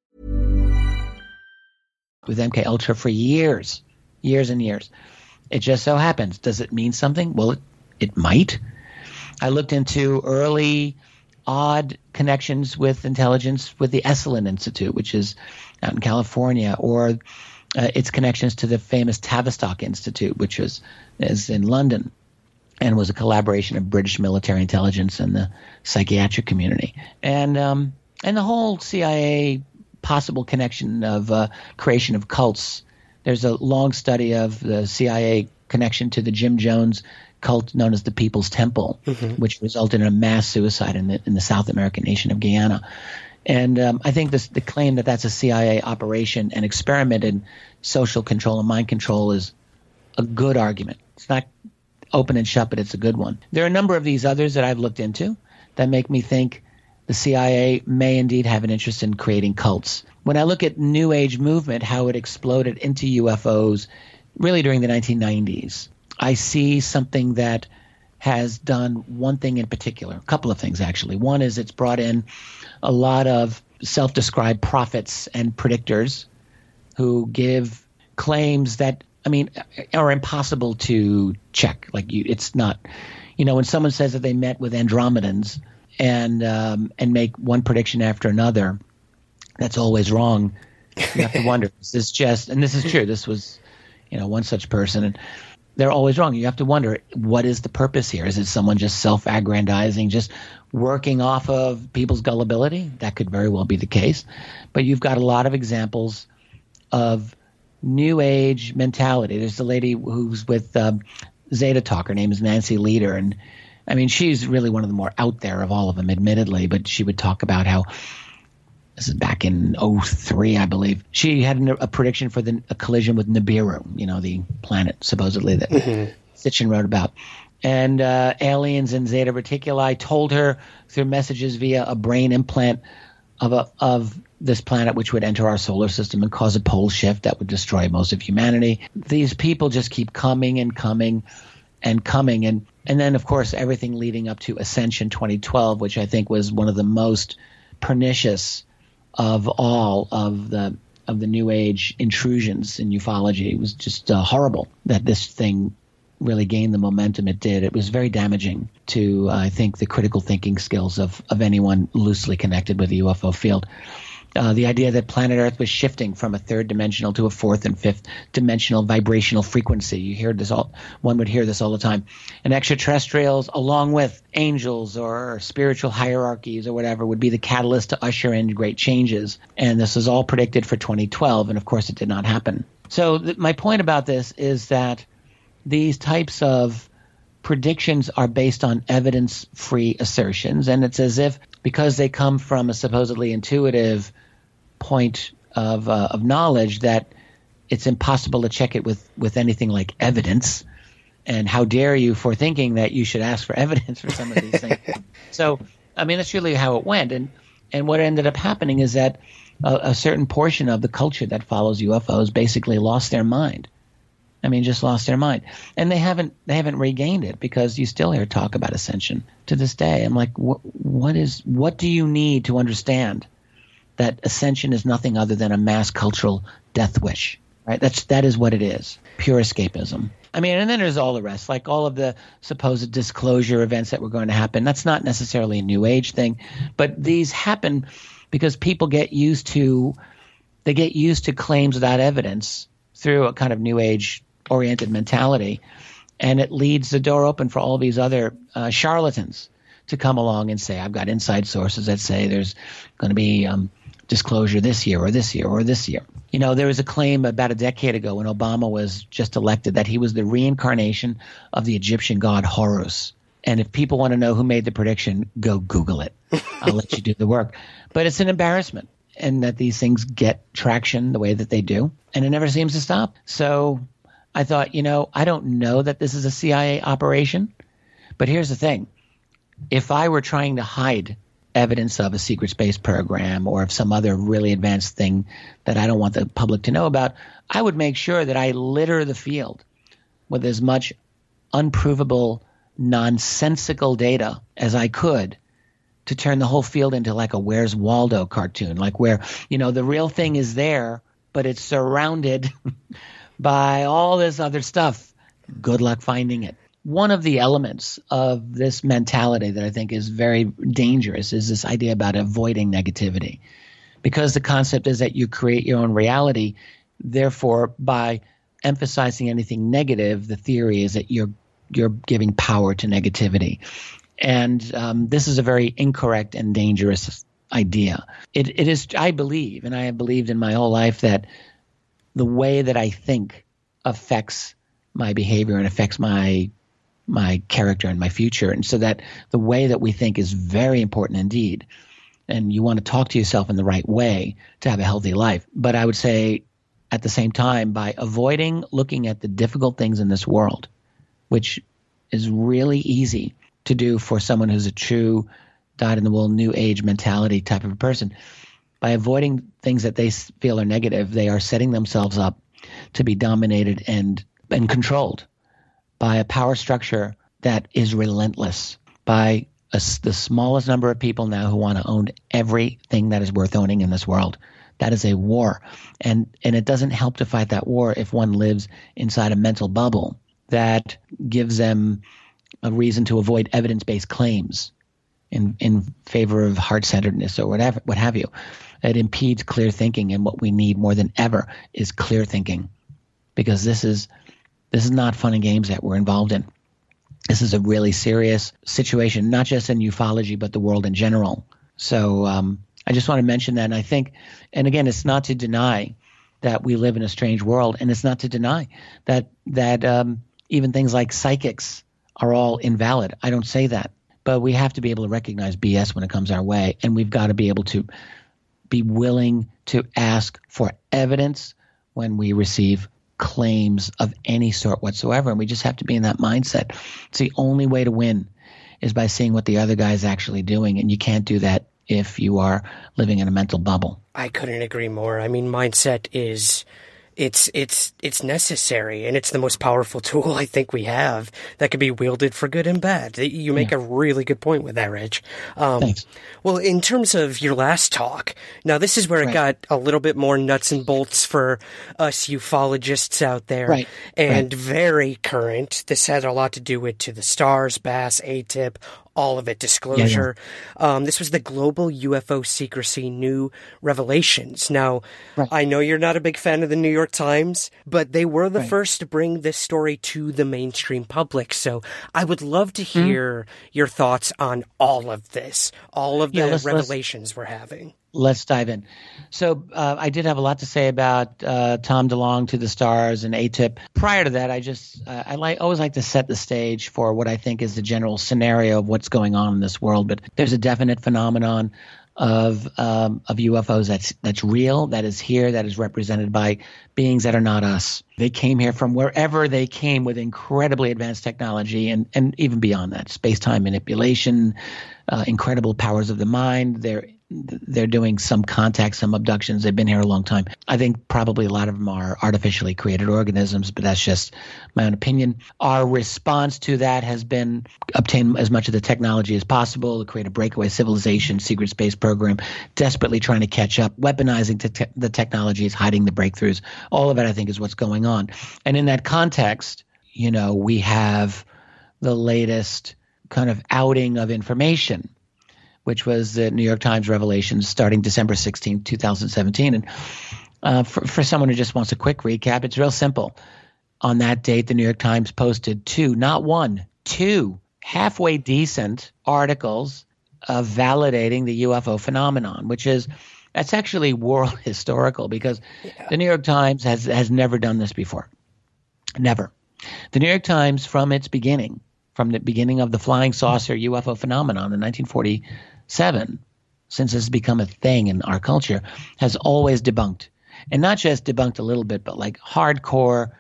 With M K Ultra for years, years and years. It just so happens. Does it mean something? Well, it, it might. I looked into early odd connections with intelligence with the Esalen Institute, which is out in California, or uh, its connections to the famous Tavistock Institute, which was is in London and was a collaboration of British military intelligence and the psychiatric community. And um, and the whole C I A possible connection of uh, creation of cults. There's a long study of the C I A connection to the Jim Jones cult known as the People's Temple, mm-hmm. which resulted in a mass suicide in the in the South American nation of Guyana. And um, I think this, the claim that that's a C I A operation and experiment in social control and mind control is a good argument. It's not open and shut, but it's a good one. There are a number of these others that I've looked into that make me think the C I A may indeed have an interest in creating cults. When I look at New Age movement, how it exploded into U F Os really during the nineteen nineties, I see something that has done one thing in particular, a couple of things actually. One is it's brought in a lot of self-described prophets and predictors who give claims that I mean, are impossible to check. Like you, it's not, you know, when someone says that they met with Andromedans and um, and make one prediction after another, that's always wrong. You have to wonder, is this just, and this is true, this was, you know, one such person, and they're always wrong. You have to wonder, what is the purpose here? Is it someone just self-aggrandizing, just working off of people's gullibility? That could very well be the case. But you've got a lot of examples of New Age mentality. There's the lady who's with um, Zeta Talk. Her name is Nancy Leader. And I mean, she's really one of the more out there of all of them, admittedly. But she would talk about how, this is back in oh three, I believe, she had a prediction for the, a collision with Nibiru, you know, the planet supposedly that mm-hmm. Sitchin wrote about. And uh, aliens in Zeta Reticuli told her through messages via a brain implant of a, of this planet, which would enter our solar system and cause a pole shift that would destroy most of humanity. These people just keep coming and coming and coming. And, and then, of course, everything leading up to Ascension twenty twelve, which I think was one of the most pernicious of all of the of the New Age intrusions in ufology. It was just uh, horrible that this thing really gained the momentum it did. It was very damaging to, uh, I think, the critical thinking skills of, of anyone loosely connected with the U F O field. Uh, the idea that planet Earth was shifting from a third dimensional to a fourth and fifth dimensional vibrational frequency. You hear this all, one would hear this all the time. And extraterrestrials, along with angels or spiritual hierarchies or whatever, would be the catalyst to usher in great changes. And this was all predicted for twenty twelve, and of course it did not happen. So th- my point about this is that these types of predictions are based on evidence-free assertions, and it's as if because they come from a supposedly intuitive point of uh, of knowledge that it's impossible to check it with, with anything like evidence. And how dare you for thinking that you should ask for evidence for some of these things. So, I mean, that's really how it went. And and what ended up happening is that a, a certain portion of the culture that follows U F Os basically lost their mind. I mean, just lost their mind, and they haven't they haven't regained it, because you still hear talk about ascension to this day. I'm like, what what is what do you need to understand that ascension is nothing other than a mass cultural death wish, right? That's that is what it is, pure escapism. I mean, and then there's all the rest, like all of the supposed disclosure events that were going to happen. That's not necessarily a New Age thing, but these happen because people get used to they get used to claims without evidence through a kind of New Age oriented mentality, and it leaves the door open for all these other uh, charlatans to come along and say, I've got inside sources that say there's going to be um, disclosure this year or this year or this year. You know, there was a claim about a decade ago when Obama was just elected that he was the reincarnation of the Egyptian god Horus. And if people want to know who made the prediction, go Google it. I'll let you do the work. But it's an embarrassment, and that these things get traction the way that they do, and it never seems to stop. So I thought, you know, I don't know that this is a C I A operation, but here's the thing. If I were trying to hide evidence of a secret space program or of some other really advanced thing that I don't want the public to know about, I would make sure that I litter the field with as much unprovable, nonsensical data as I could to turn the whole field into like a Where's Waldo cartoon, like where, you know, the real thing is there, but it's surrounded by all this other stuff. Good luck finding it. One of the elements of this mentality that I think is very dangerous is this idea about avoiding negativity, because the concept is that you create your own reality. Therefore, by emphasizing anything negative, the theory is that you're you're giving power to negativity. And um, this is a very incorrect and dangerous idea. It, it is, I believe, and I have believed in my whole life, that the way that I think affects my behavior and affects my my character and my future. And so that the way that we think is very important indeed. And you want to talk to yourself in the right way to have a healthy life. But I would say at the same time, by avoiding looking at the difficult things in this world, which is really easy to do for someone who's a true dyed-in-the-wool New Age mentality type of a person, by avoiding things that they feel are negative, they are setting themselves up to be dominated and, and controlled by a power structure that is relentless, by a, the smallest number of people now who want to own everything that is worth owning in this world. That is a war. And, and it doesn't help to fight that war if one lives inside a mental bubble that gives them a reason to avoid evidence-based claims in, in favor of heart-centeredness or whatever, what have you. It impedes clear thinking, and what we need more than ever is clear thinking, because this is this is not fun and games that we're involved in. This is a really serious situation, not just in ufology, but the world in general. So um, I just want to mention that. And I think, and again, it's not to deny that we live in a strange world, and it's not to deny that that um, even things like psychics are all invalid. I don't say that, but we have to be able to recognize B S when it comes our way, and we've got to be able to be willing to ask for evidence when we receive claims of any sort whatsoever. And we just have to be in that mindset. It's the only way to win is by seeing what the other guy is actually doing. And you can't do that if you are living in a mental bubble. I couldn't agree more. I mean, mindset is it's it's it's necessary, and it's the most powerful tool I think we have that can be wielded for good and bad. You make yeah. a really good point with that, Rich. Um, Thanks. Well, in terms of your last talk, now this is where right. it got a little bit more nuts and bolts for us ufologists out there, right. and right. very current. This had a lot to do with To the Stars, Bass, A T I P, all of it, disclosure. Yeah, yeah. Um, this was the Global U F O Secrecy New Revelations. Now, right. I know you're not a big fan of the New York Times, but they were the right. first to bring this story to the mainstream public. So I would love to hear mm-hmm. your thoughts on all of this, all of the yeah, let's, revelations let's, we're having. Let's dive in. So uh, I did have a lot to say about uh, Tom DeLonge, To the Stars, and A T I P. Prior to that, I just uh, I like always like to set the stage for what I think is the general scenario of what's going on in this world. But there's a definite phenomenon of um, of U F Os that's that's real, that is here, that is represented by beings that are not us. They came here from wherever they came with incredibly advanced technology, and and even beyond that, space-time manipulation, uh, incredible powers of the mind. They're They're doing some contact, some abductions. They've been here a long time. I think probably a lot of them are artificially created organisms, but that's just my own opinion. Our response to that has been obtain as much of the technology as possible to create a breakaway civilization, secret space program, desperately trying to catch up, weaponizing te- the technologies, hiding the breakthroughs. All of it, I think, is what's going on. And in that context, you know, we have the latest kind of outing of information, which was the New York Times revelations starting December sixteenth, twenty seventeen. And uh, for, for someone who just wants a quick recap, it's real simple. On that date, the New York Times posted two, not one, two halfway decent articles uh, validating the U F O phenomenon, which is that's actually world historical because yeah. the New York Times has, has never done this before. Never. The New York Times, from its beginning, from the beginning of the flying saucer U F O phenomenon in nineteen forty-seven, since it's become a thing in our culture, has always debunked. And not just debunked a little bit, but like hardcore,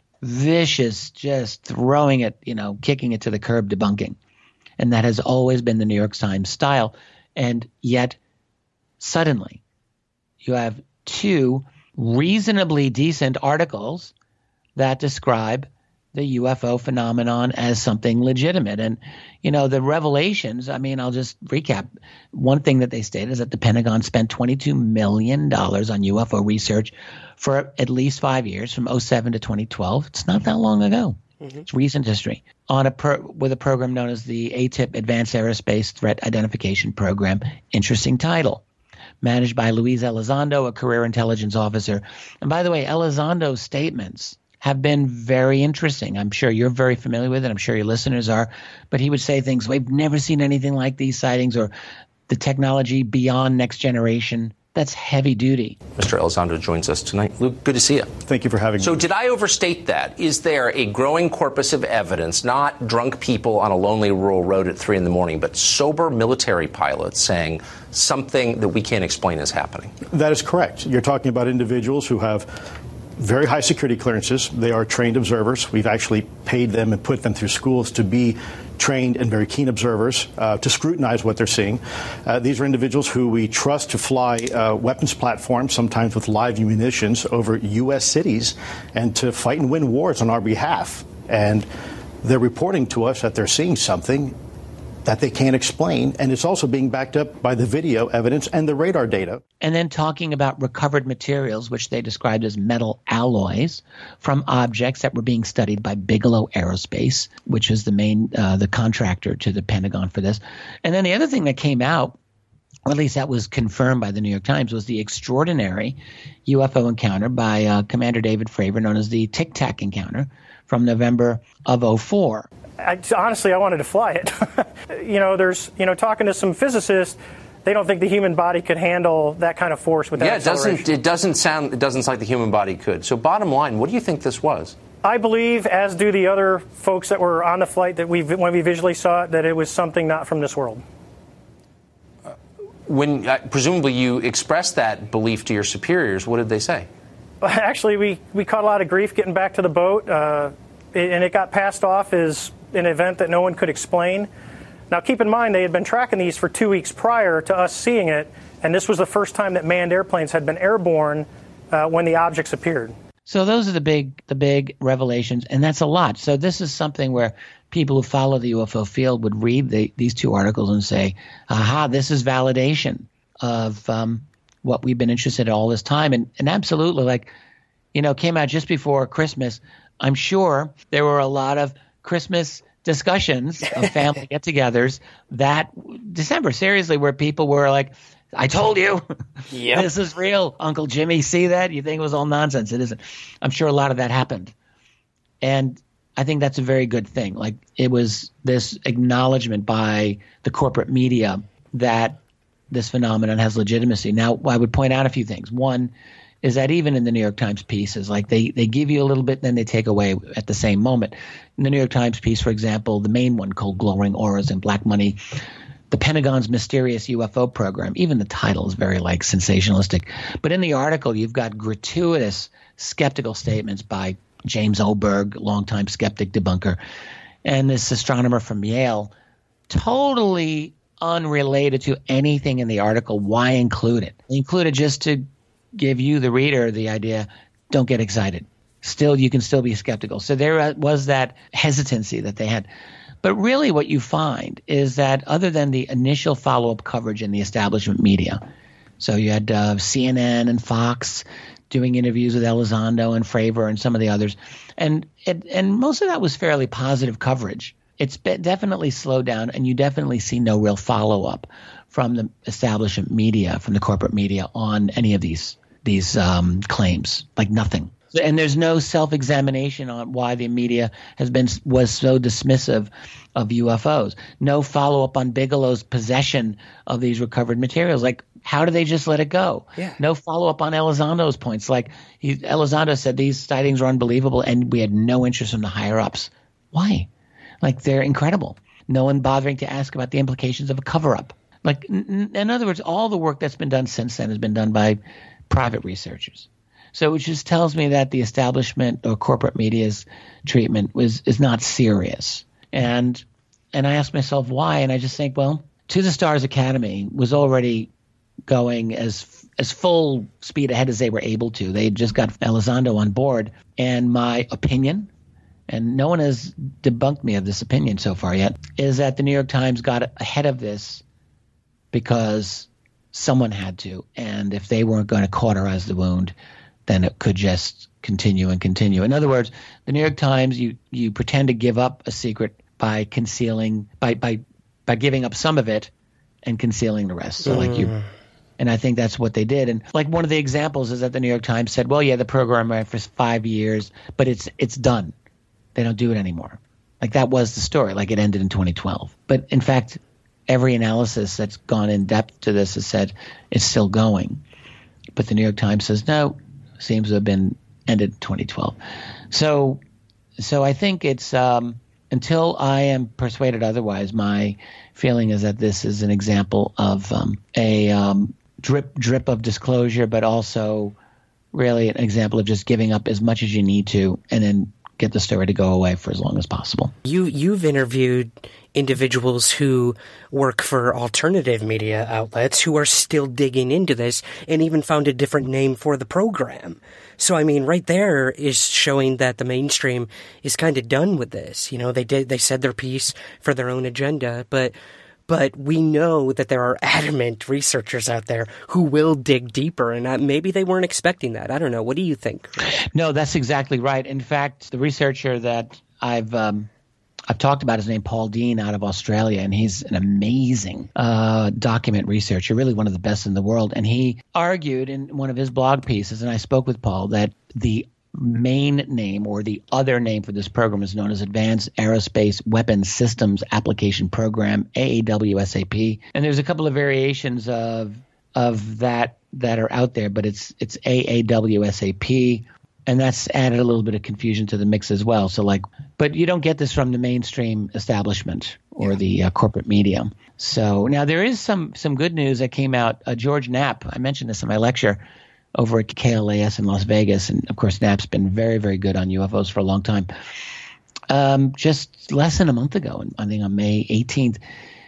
vicious, just throwing it, you know, kicking it to the curb debunking. And that has always been the New York Times style. And yet, suddenly, you have two reasonably decent articles that describe the U F O phenomenon as something legitimate. And, you know, the revelations, I mean, I'll just recap. One thing that they stated is that the Pentagon spent twenty-two million dollars on U F O research for at least five years, from oh seven to twenty twelve. It's not that long ago. Mm-hmm. It's recent history. On a pro- with a program known as the A T I P Advanced Aerospace Threat Identification Program. Interesting title. Managed by Luis Elizondo, a career intelligence officer. And by the way, Elizondo's statements have been very interesting. I'm sure you're very familiar with it. I'm sure your listeners are. But he would say things, we've never seen anything like these sightings, or the technology beyond next generation. That's heavy duty. Mister Elizondo joins us tonight. Luke, good to see you. Thank you for having me. So did I overstate that? Is there a growing corpus of evidence, not drunk people on a lonely rural road at three in the morning, but sober military pilots saying something that we can't explain is happening? That is correct. You're talking about individuals who have very high security clearances. They are trained observers. We've actually paid them and put them through schools to be trained and very keen observers uh, to scrutinize what they're seeing. Uh, these are individuals who we trust to fly uh, weapons platforms, sometimes with live munitions, over U S cities and to fight and win wars on our behalf. And they're reporting to us that they're seeing something that they can't explain, and it's also being backed up by the video evidence and the radar data. And then talking about recovered materials, which they described as metal alloys from objects that were being studied by Bigelow Aerospace, which is the main uh, the contractor to the Pentagon for this. And then the other thing that came out, or at least that was confirmed by the New York Times, was the extraordinary U F O encounter by uh, Commander David Fravor, known as the Tic Tac encounter, from November of oh four. I, honestly, I wanted to fly it. you know, there's, you know, talking to some physicists, they don't think the human body could handle that kind of force with that yeah, it doesn't. It doesn't sound. It doesn't sound like the human body could. So, bottom line, what do you think this was? I believe, as do the other folks that were on the flight, that we, when we visually saw it, that it was something not from this world. Uh, when uh, presumably you expressed that belief to your superiors, what did they say? Actually, we we caught a lot of grief getting back to the boat, uh, and it got passed off as an event that no one could explain. Now, keep in mind, they had been tracking these for two weeks prior to us seeing it, and this was the first time that manned airplanes had been airborne uh, when the objects appeared. So those are the big the big revelations, and that's a lot. So this is something where people who follow the U F O field would read the, these two articles and say, aha, this is validation of um, what we've been interested in all this time. And, and absolutely, like, you know, came out just before Christmas. I'm sure there were a lot of Christmas discussions of family get-togethers that December, seriously, where people were like, I told you, yep. This is real. Uncle Jimmy, see that? You think it was all nonsense. It isn't. I'm sure a lot of that happened. And I think that's a very good thing. Like, it was this acknowledgement by the corporate media that this phenomenon has legitimacy. Now, I would point out a few things. One is that even in the New York Times pieces, like they, they give you a little bit, then they take away at the same moment. In the New York Times piece, for example, the main one called Glowing Auras and Black Money, the Pentagon's mysterious U F O program, even the title is very like sensationalistic. But in the article, you've got gratuitous skeptical statements by James Oberg, longtime skeptic debunker, and this astronomer from Yale, totally unrelated to anything in the article. Why include it? They include it just to give you, the reader, the idea, don't get excited. Still, you can still be skeptical. So there was that hesitancy that they had. But really what you find is that other than the initial follow-up coverage in the establishment media, so you had uh, C N N and Fox doing interviews with Elizondo and Fravor and some of the others, and it, and most of that was fairly positive coverage. It's been definitely slowed down, and you definitely see no real follow-up from the establishment media, from the corporate media, on any of these these um, claims, like nothing. And there's no self-examination on why the media has been was so dismissive of U F Os. No follow-up on Bigelow's possession of these recovered materials. Like, how do they just let it go? Yeah. No follow-up on Elizondo's points. Like, he, Elizondo said these sightings are unbelievable, and we had no interest in the higher-ups. Why? Like, they're incredible. No one bothering to ask about the implications of a cover-up. Like, n- in other words, all the work that's been done since then has been done by private researchers. So it just tells me that the establishment or corporate media's treatment was is not serious. And and I ask myself why, and I just think, well, To the Stars Academy was already going as as full speed ahead as they were able to. They just got Elizondo on board, and my opinion, and no one has debunked me of this opinion so far yet, is that the New York Times got ahead of this because someone had to, and if they weren't going to cauterize the wound, then it could just continue and continue. In other words, the New York Times, you you pretend to give up a secret by concealing, by by by giving up some of it and concealing the rest. So mm. like you, and I think that's what they did. And like one of the examples is that the New York Times said, well, yeah, the program ran for five years, but it's it's done. They don't do it anymore. Like that was the story. Like it ended in twenty twelve. But in fact, every analysis that's gone in depth to this has said it's still going. But the New York Times says no. Seems to have been ended in twenty twelve. So so I think it's um, until I am persuaded otherwise, my feeling is that this is an example of um, a um, drip drip of disclosure, but also really an example of just giving up as much as you need to and then get the story to go away for as long as possible. You, you've interviewed individuals who work for alternative media outlets who are still digging into this and even found a different name for the program. So, I mean, right there is showing that the mainstream is kind of done with this. You know, they did, they said their piece for their own agenda, but But we know that there are adamant researchers out there who will dig deeper, and maybe they weren't expecting that. I don't know. What do you think? No, that's exactly right. In fact, the researcher that I've um, I've talked about is named Paul Dean out of Australia, and he's an amazing uh, document researcher, really one of the best in the world. And he argued in one of his blog pieces, and I spoke with Paul, that the main name or the other name for this program is known as Advanced Aerospace Weapons Systems Application Program, A A W S A P. And there's a couple of variations of of that that are out there, but it's it's A A W S A P, and that's added a little bit of confusion to the mix as well. So like, but you don't get this from the mainstream establishment or yeah. the uh, corporate media. So now there is some some good news that came out. Uh, George Knapp, I mentioned this in my lecture over at K L A S in Las Vegas. And of course, Knapp's been very, very good on U F Os for a long time. Um, just less than a month ago, I think on May eighteenth,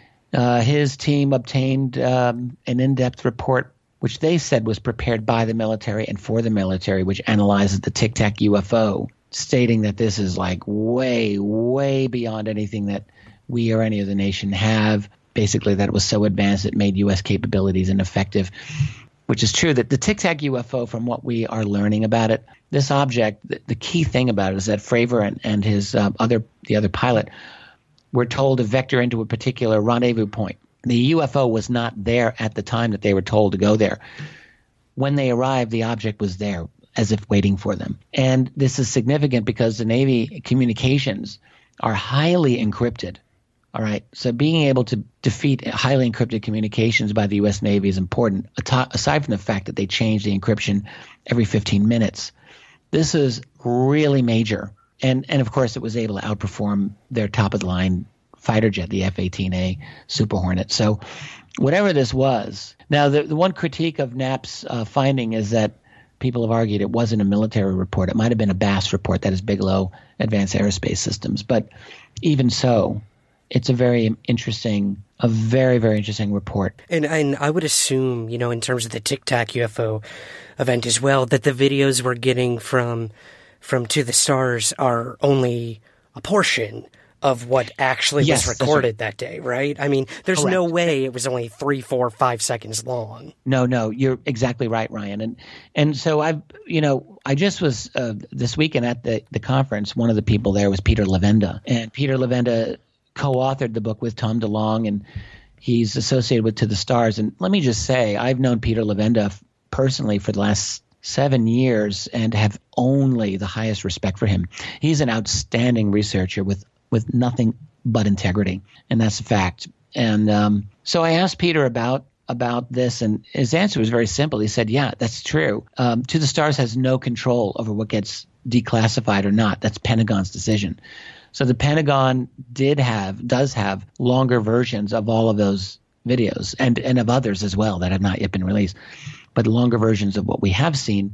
uh, his team obtained um, an in-depth report, which they said was prepared by the military and for the military, which analyzes the Tic Tac U F O, stating that this is like way, way beyond anything that we or any other nation have. Basically, that it was so advanced it made U S capabilities ineffective. Which is true, that the Tic Tac U F O, from what we are learning about it, this object, the, the key thing about it is that Fravor and, and his uh, other the other pilot were told to vector into a particular rendezvous point. The U F O was not there at the time that they were told to go there. When they arrived, the object was there, as if waiting for them. And this is significant because the Navy communications are highly encrypted. All right. So being able to defeat highly encrypted communications by the U S Navy is important, aside from the fact that they change the encryption every fifteen minutes. This is really major. And, and of course, it was able to outperform their top-of-the-line fighter jet, the F eighteen A Super Hornet. So whatever this was. Now, the, the one critique of Knapp's uh, finding is that people have argued it wasn't a military report. It might have been a B A S S report, that is Bigelow Advanced Aerospace Systems. But even so, it's a very interesting, a very, very interesting report. And and I would assume, you know, in terms of the Tic Tac U F O event as well, that the videos we're getting from from To the Stars are only a portion of what actually yes, was recorded right. that day, right? I mean, there's Correct. no way it was only three, four, five seconds long. No, no, you're exactly right, Ryan. And and so I've, you know, I just was uh, this weekend at the, the conference. One of the people there was Peter Levenda, and Peter Levenda co-authored the book with Tom DeLonge, and he's associated with To the Stars. And let me just say, I've known Peter Levenda personally for the last seven years and have only the highest respect for him. He's an outstanding researcher with, with nothing but integrity, and that's a fact. And um, so I asked Peter about about this, and his answer was very simple. He said, yeah, that's true. Um, To the Stars has no control over what gets declassified or not. That's Pentagon's decision. So the Pentagon did have, does have longer versions of all of those videos and, and of others as well that have not yet been released, but longer versions of what we have seen.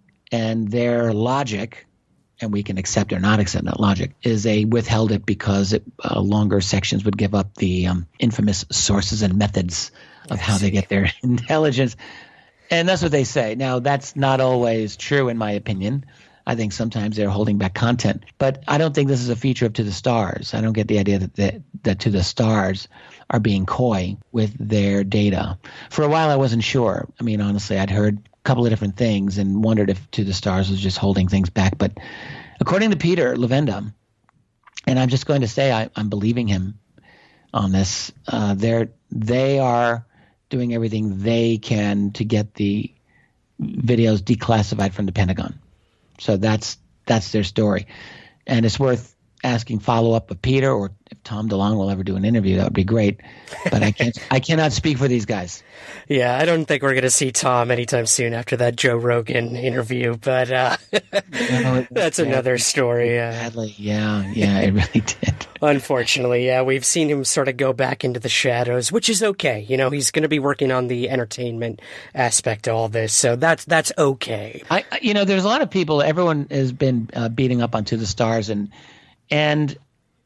And their logic, and we can accept or not accept that logic, is they withheld it because it, uh, longer sections would give up the um, infamous sources and methods of how they get their intelligence. And that's what they say. Now, that's not always true, in my opinion. I think sometimes they're holding back content. But I don't think this is a feature of To the Stars. I don't get the idea that, that, that To the Stars are being coy with their data. For a while, I wasn't sure. I mean, honestly, I'd heard a couple of different things and wondered if To the Stars was just holding things back. But according to Peter Levenda, and I'm just going to say I, I'm believing him on this, uh, they're, they are doing everything they can to get the videos declassified from the Pentagon. So that's that's their story. And it's worth asking follow-up of Peter, or if Tom DeLonge will ever do an interview, that would be great. But I can't. I cannot speak for these guys. Yeah, I don't think we're going to see Tom anytime soon after that Joe Rogan interview. But uh, no, that's bad. Another story. Uh, badly. Yeah, yeah, it really did. Unfortunately, yeah, we've seen him sort of go back into the shadows, which is okay. You know, he's going to be working on the entertainment aspect of all this, so that's that's okay. I, you know, there's a lot of people. Everyone has been uh, beating up on To the Stars, and and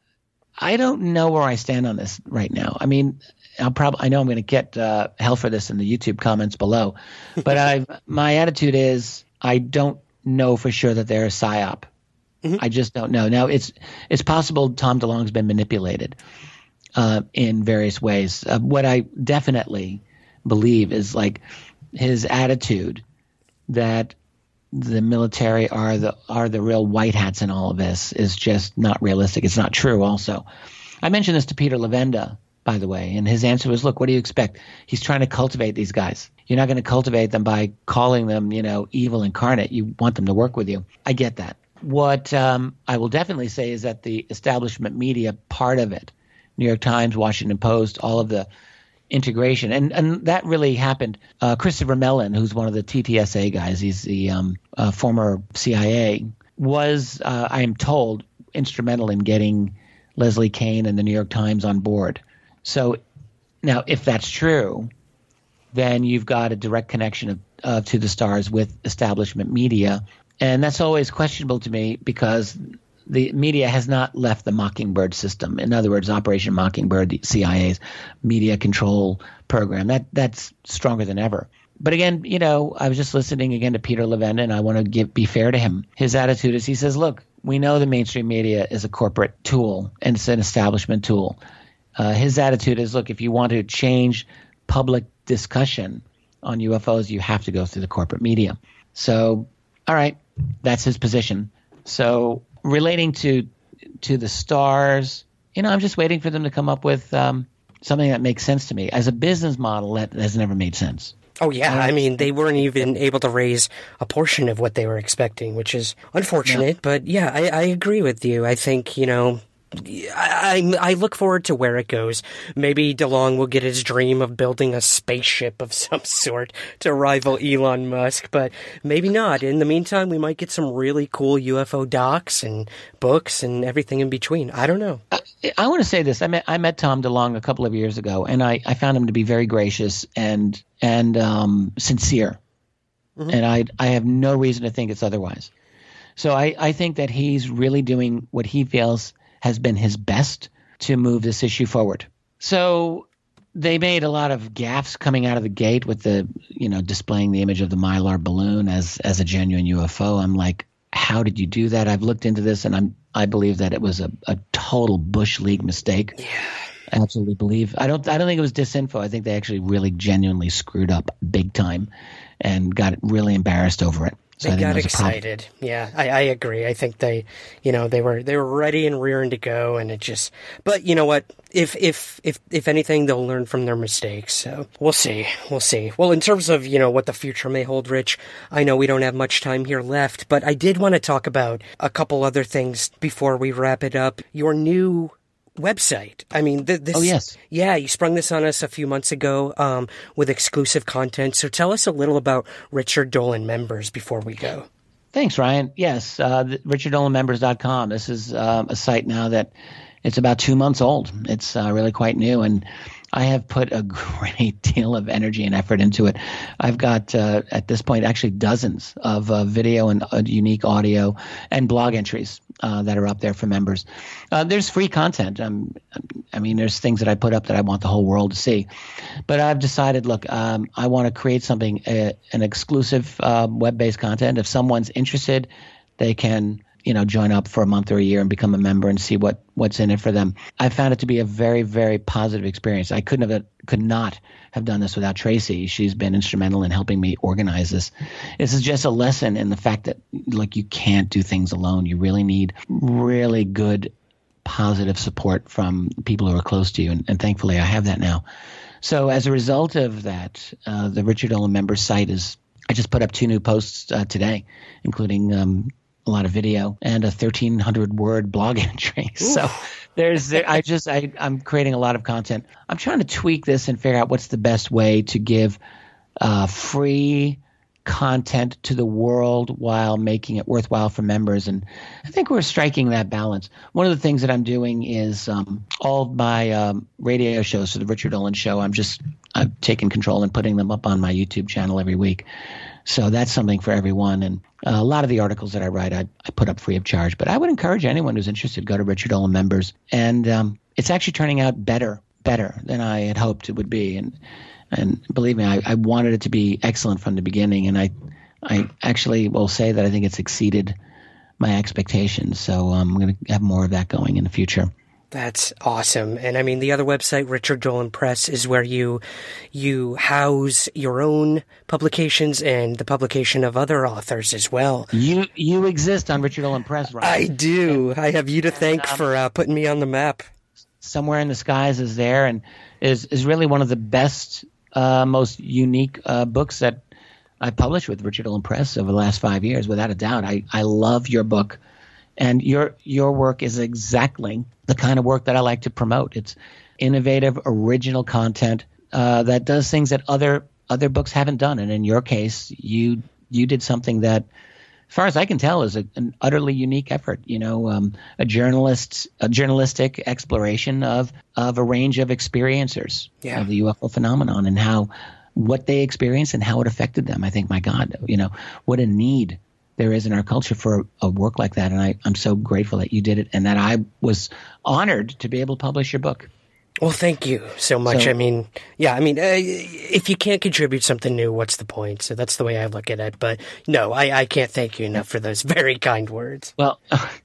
I don't know where I stand on this right now. I mean, I'll probably I know I'm going to get uh, hell for this in the YouTube comments below, but I my attitude is I don't know for sure that they're a psyop. Mm-hmm. I just don't know. Now, it's it's possible Tom DeLonge's been manipulated uh, in various ways. Uh, what I definitely believe is like his attitude that the military are the are the real white hats in all of this is just not realistic. It's not true. Also, I mentioned this to Peter Levenda, by the way, and his answer was, "Look, what do you expect? He's trying to cultivate these guys. You're not going to cultivate them by calling them, you know, evil incarnate. You want them to work with you. I get that." What um, I will definitely say is that the establishment media part of it, New York Times, Washington Post, all of the integration, and, and that really happened. Uh, Christopher Mellon, who's one of the T T S A guys, he's the um, uh, former C I A, was, uh, I am told, instrumental in getting Leslie Kean and the New York Times on board. So now, if that's true, then you've got a direct connection of, uh, to the stars with establishment media. And that's always questionable to me because the media has not left the Mockingbird system. In other words, Operation Mockingbird, the C I A's media control program, that that's stronger than ever. But again, you know, I was just listening again to Peter Levenda, and I want to give, be fair to him. His attitude is he says, look, we know the mainstream media is a corporate tool and it's an establishment tool. Uh, his attitude is, look, if you want to change public discussion on U F Os, you have to go through the corporate media. So, all right. That's his position. So relating to to the stars, you know, I'm just waiting for them to come up with um, something that makes sense to me. As a business model, that has never made sense. Oh, yeah. I mean, they weren't even able to raise a portion of what they were expecting, which is unfortunate. Yeah. But, yeah, I, I agree with you. I think, you know, I, I look forward to where it goes. Maybe DeLonge will get his dream of building a spaceship of some sort to rival Elon Musk, but maybe not. In the meantime, we might get some really cool U F O docs and books and everything in between. I don't know. I, I want to say this. I met I met Tom DeLonge a couple of years ago, and I, I found him to be very gracious and and um, sincere. Mm-hmm. And I I have no reason to think it's otherwise. So I, I think that he's really doing what he feels has been his best to move this issue forward. So they made a lot of gaffes coming out of the gate with the, you know, displaying the image of the Mylar balloon as as a genuine U F O. I'm like, how did you do that? I've looked into this, and I'm I believe that it was a, a total Bush League mistake. Yeah. I absolutely believe. I don't I don't think it was disinfo. I think they actually really genuinely screwed up big time and got really embarrassed over it. So they got excited. Yeah, I, I agree. I think they, you know, they were they were ready and rearing to go, and it just. But you know what? If if if if anything, they'll learn from their mistakes. So we'll see. We'll see. Well, in terms of you know what the future may hold, Rich, I know we don't have much time here left, but I did want to talk about a couple other things before we wrap it up. Your new website. I mean, th- this. Oh, yes. Yeah, you sprung this on us a few months ago um, with exclusive content. So tell us a little about Richard Dolan Members before we go. Thanks, Ryan. Yes, uh, richard dolan members dot com. This is uh, a site now that it's about two months old. It's uh, really quite new, and I have put a great deal of energy and effort into it. I've got, uh, at this point, actually dozens of uh, video and uh, unique audio and blog entries uh, that are up there for members. Uh, there's free content. Um, I mean, there's things that I put up that I want the whole world to see. But I've decided, look, um, I want to create something, uh, an exclusive uh, web-based content. If someone's interested, they can you know, join up for a month or a year and become a member and see what, what's in it for them. I found it to be a very, very positive experience. I couldn't have, could not have done this without Tracy. She's been instrumental in helping me organize this. This is just a lesson in the fact that, like, you can't do things alone. You really need really good, positive support from people who are close to you, and, and thankfully I have that now. So as a result of that, uh, the Richard Dolan Members site is, I just put up two new posts uh, today, including um, a lot of video, and a thirteen hundred word blog entry. Ooh. So there's, there, I just, I, I'm creating a lot of content. I'm trying to tweak this and figure out what's the best way to give uh, free content to the world while making it worthwhile for members. And I think we're striking that balance. One of the things that I'm doing is um, all of my um, radio shows for the Richard Dolan Show, I'm just, I've taken control and putting them up on my YouTube channel every week. So that's something for everyone. And uh, a lot of the articles that I write, I, I put up free of charge. But I would encourage anyone who's interested, go to Richard Dolan Members. And um, it's actually turning out better, better than I had hoped it would be. And And believe me, I, I wanted it to be excellent from the beginning, and I, I actually will say that I think it's exceeded my expectations. So um, I'm going to have more of that going in the future. That's awesome. And I mean, the other website, Richard Dolan Press, is where you you house your own publications and the publication of other authors as well. You you exist on Richard Dolan Press, right? I do. I have you to thank and, um, for uh, putting me on the map. Somewhere in the Skies is there, and is is really one of the best, uh, most unique uh, books that I published with Richard Dolan Press over the last five years, without a doubt. I, I love your book, and your your work is exactly the kind of work that I like to promote. It's innovative, original content uh, that does things that other other books haven't done. And in your case, you you did something that, as far as I can tell, is a, an utterly unique effort. You know, um, a journalist, a journalistic exploration of of a range of experiencers yeah. of the U F O phenomenon and how what they experienced and how it affected them. I think, my God, you know, what a need there is in our culture for a, a work like that. And I, I'm so grateful that you did it and that I was honored to be able to publish your book. Well, thank you so much. So, I mean, yeah, I mean, uh, if you can't contribute something new, what's the point? So that's the way I look at it. But no, I, I can't thank you enough for those very kind words. Well,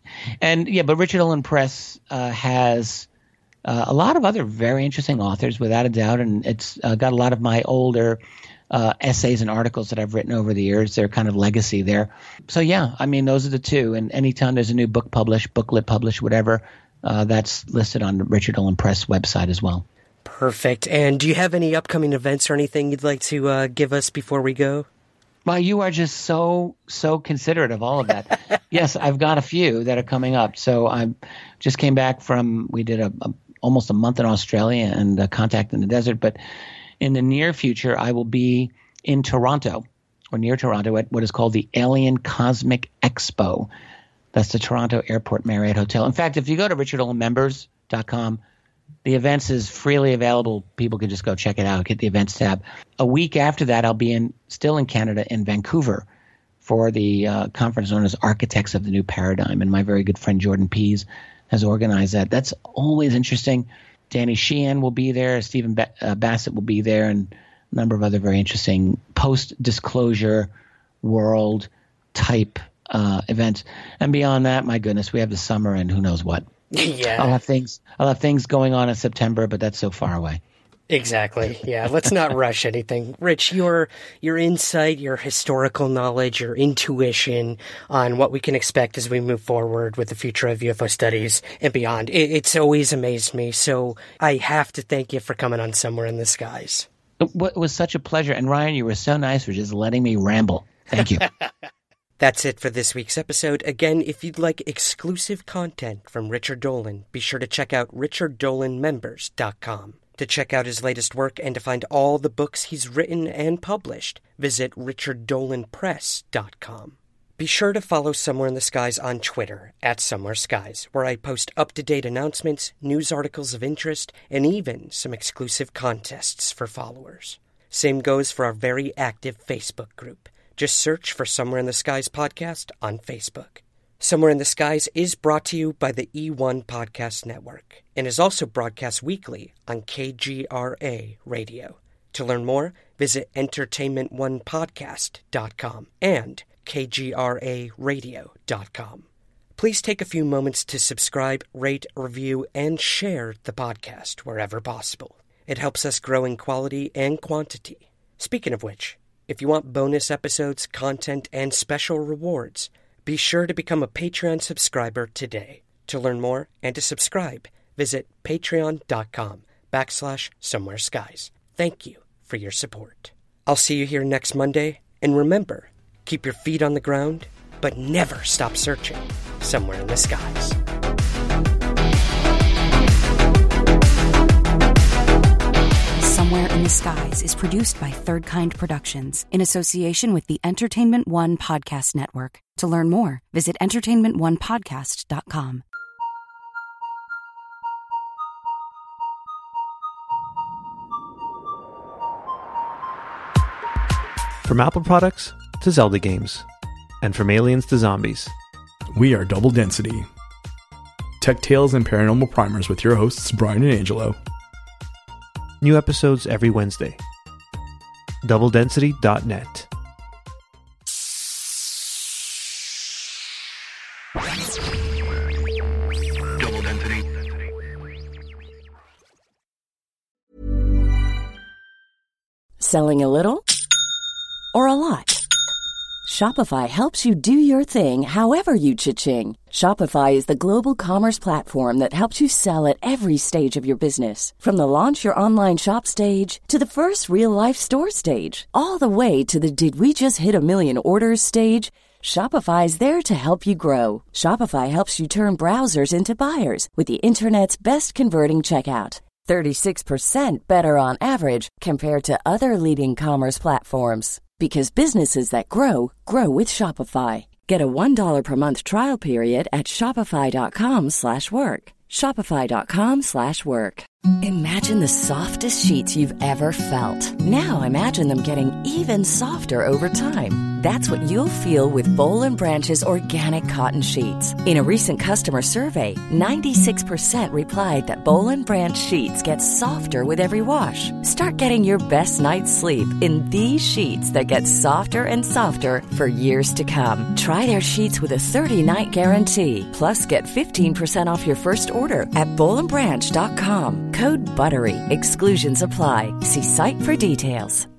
and yeah, but Richard Dolan Press uh, has uh, a lot of other very interesting authors, without a doubt. And it's uh, got a lot of my older uh, essays and articles that I've written over the years. They're kind of legacy there. So yeah, I mean, those are the two. And anytime there's a new book published, booklet published, whatever, Uh, that's listed on the Richard Dolan Press website as well. Perfect. And do you have any upcoming events or anything you'd like to uh, give us before we go? Well, you are just so, so considerate of all of that. Yes, I've got a few that are coming up. So I just came back from, we did a, a almost a month in Australia and a Contact in the Desert. But in the near future, I will be in Toronto or near Toronto at what is called the Alien Cosmic Expo. That's the Toronto Airport Marriott Hotel. In fact, if you go to richard dolan members dot com, the events is freely available. People can just go check it out, get the events tab. A week after that, I'll be in still in Canada, in Vancouver, for the uh, conference known as Architects of the New Paradigm. And my very good friend Jordan Pease has organized that. That's always interesting. Danny Sheehan will be there. Stephen ba- uh, Bassett will be there, and a number of other very interesting post-disclosure world type Uh, events. And beyond that, my goodness, we have the summer and who knows what. Yeah. I'll have things I'll have things going on in September, but that's so far away. Exactly. Yeah. Let's not rush anything. Rich, your your insight, your historical knowledge, your intuition on what we can expect as we move forward with the future of U F O studies and beyond, it, it's always amazed me. So I have to thank you for coming on Somewhere in the Skies. It was such a pleasure. And Ryan, you were so nice for just letting me ramble. Thank you. That's it for this week's episode. Again, if you'd like exclusive content from Richard Dolan, be sure to check out richard dolan members dot com. To check out his latest work and to find all the books he's written and published, visit richard dolan press dot com. Be sure to follow Somewhere in the Skies on Twitter, at Somewhere Skies, where I post up-to-date announcements, news articles of interest, and even some exclusive contests for followers. Same goes for our very active Facebook group. Just search for Somewhere in the Skies podcast on Facebook. Somewhere in the Skies is brought to you by the E one Podcast Network and is also broadcast weekly on K G R A Radio. To learn more, visit entertainment one podcast dot com and k g r a radio dot com. Please take a few moments to subscribe, rate, review, and share the podcast wherever possible. It helps us grow in quality and quantity. Speaking of which, if you want bonus episodes, content, and special rewards, be sure to become a Patreon subscriber today. To learn more and to subscribe, visit patreon.com backslash somewhere skies. Thank you for your support. I'll see you here next Monday, and remember, keep your feet on the ground but never stop searching. Somewhere in the skies. Somewhere in the Skies is produced by Third Kind Productions in association with the Entertainment One Podcast Network. To learn more, visit entertainment one podcast dot com. From Apple products to Zelda games, and from aliens to zombies. We are Double Density. Tech tales and paranormal primers with your hosts, Brian and Angelo. New episodes every Wednesday. double density dot net. Double Density. Selling a little or a lot? Shopify helps you do your thing however you cha-ching. Shopify is the global commerce platform that helps you sell at every stage of your business. From the launch your online shop stage to the first real-life store stage, all the way to the did we just hit a million orders stage. Shopify is there to help you grow. Shopify helps you turn browsers into buyers with the internet's best converting checkout. thirty-six percent better on average compared to other leading commerce platforms. Because businesses that grow, grow with Shopify. Get a one dollar per month trial period at shopify.com slash work. Shopify.com slash work. Imagine the softest sheets you've ever felt. Now imagine them getting even softer over time. That's what you'll feel with Boll and Branch's organic cotton sheets. In a recent customer survey, ninety-six percent replied that Boll and Branch sheets get softer with every wash. Start getting your best night's sleep in these sheets that get softer and softer for years to come. Try their sheets with a thirty-night guarantee. Plus, get fifteen percent off your first order at boll and branch dot com. Code BUTTERY. Exclusions apply. See site for details.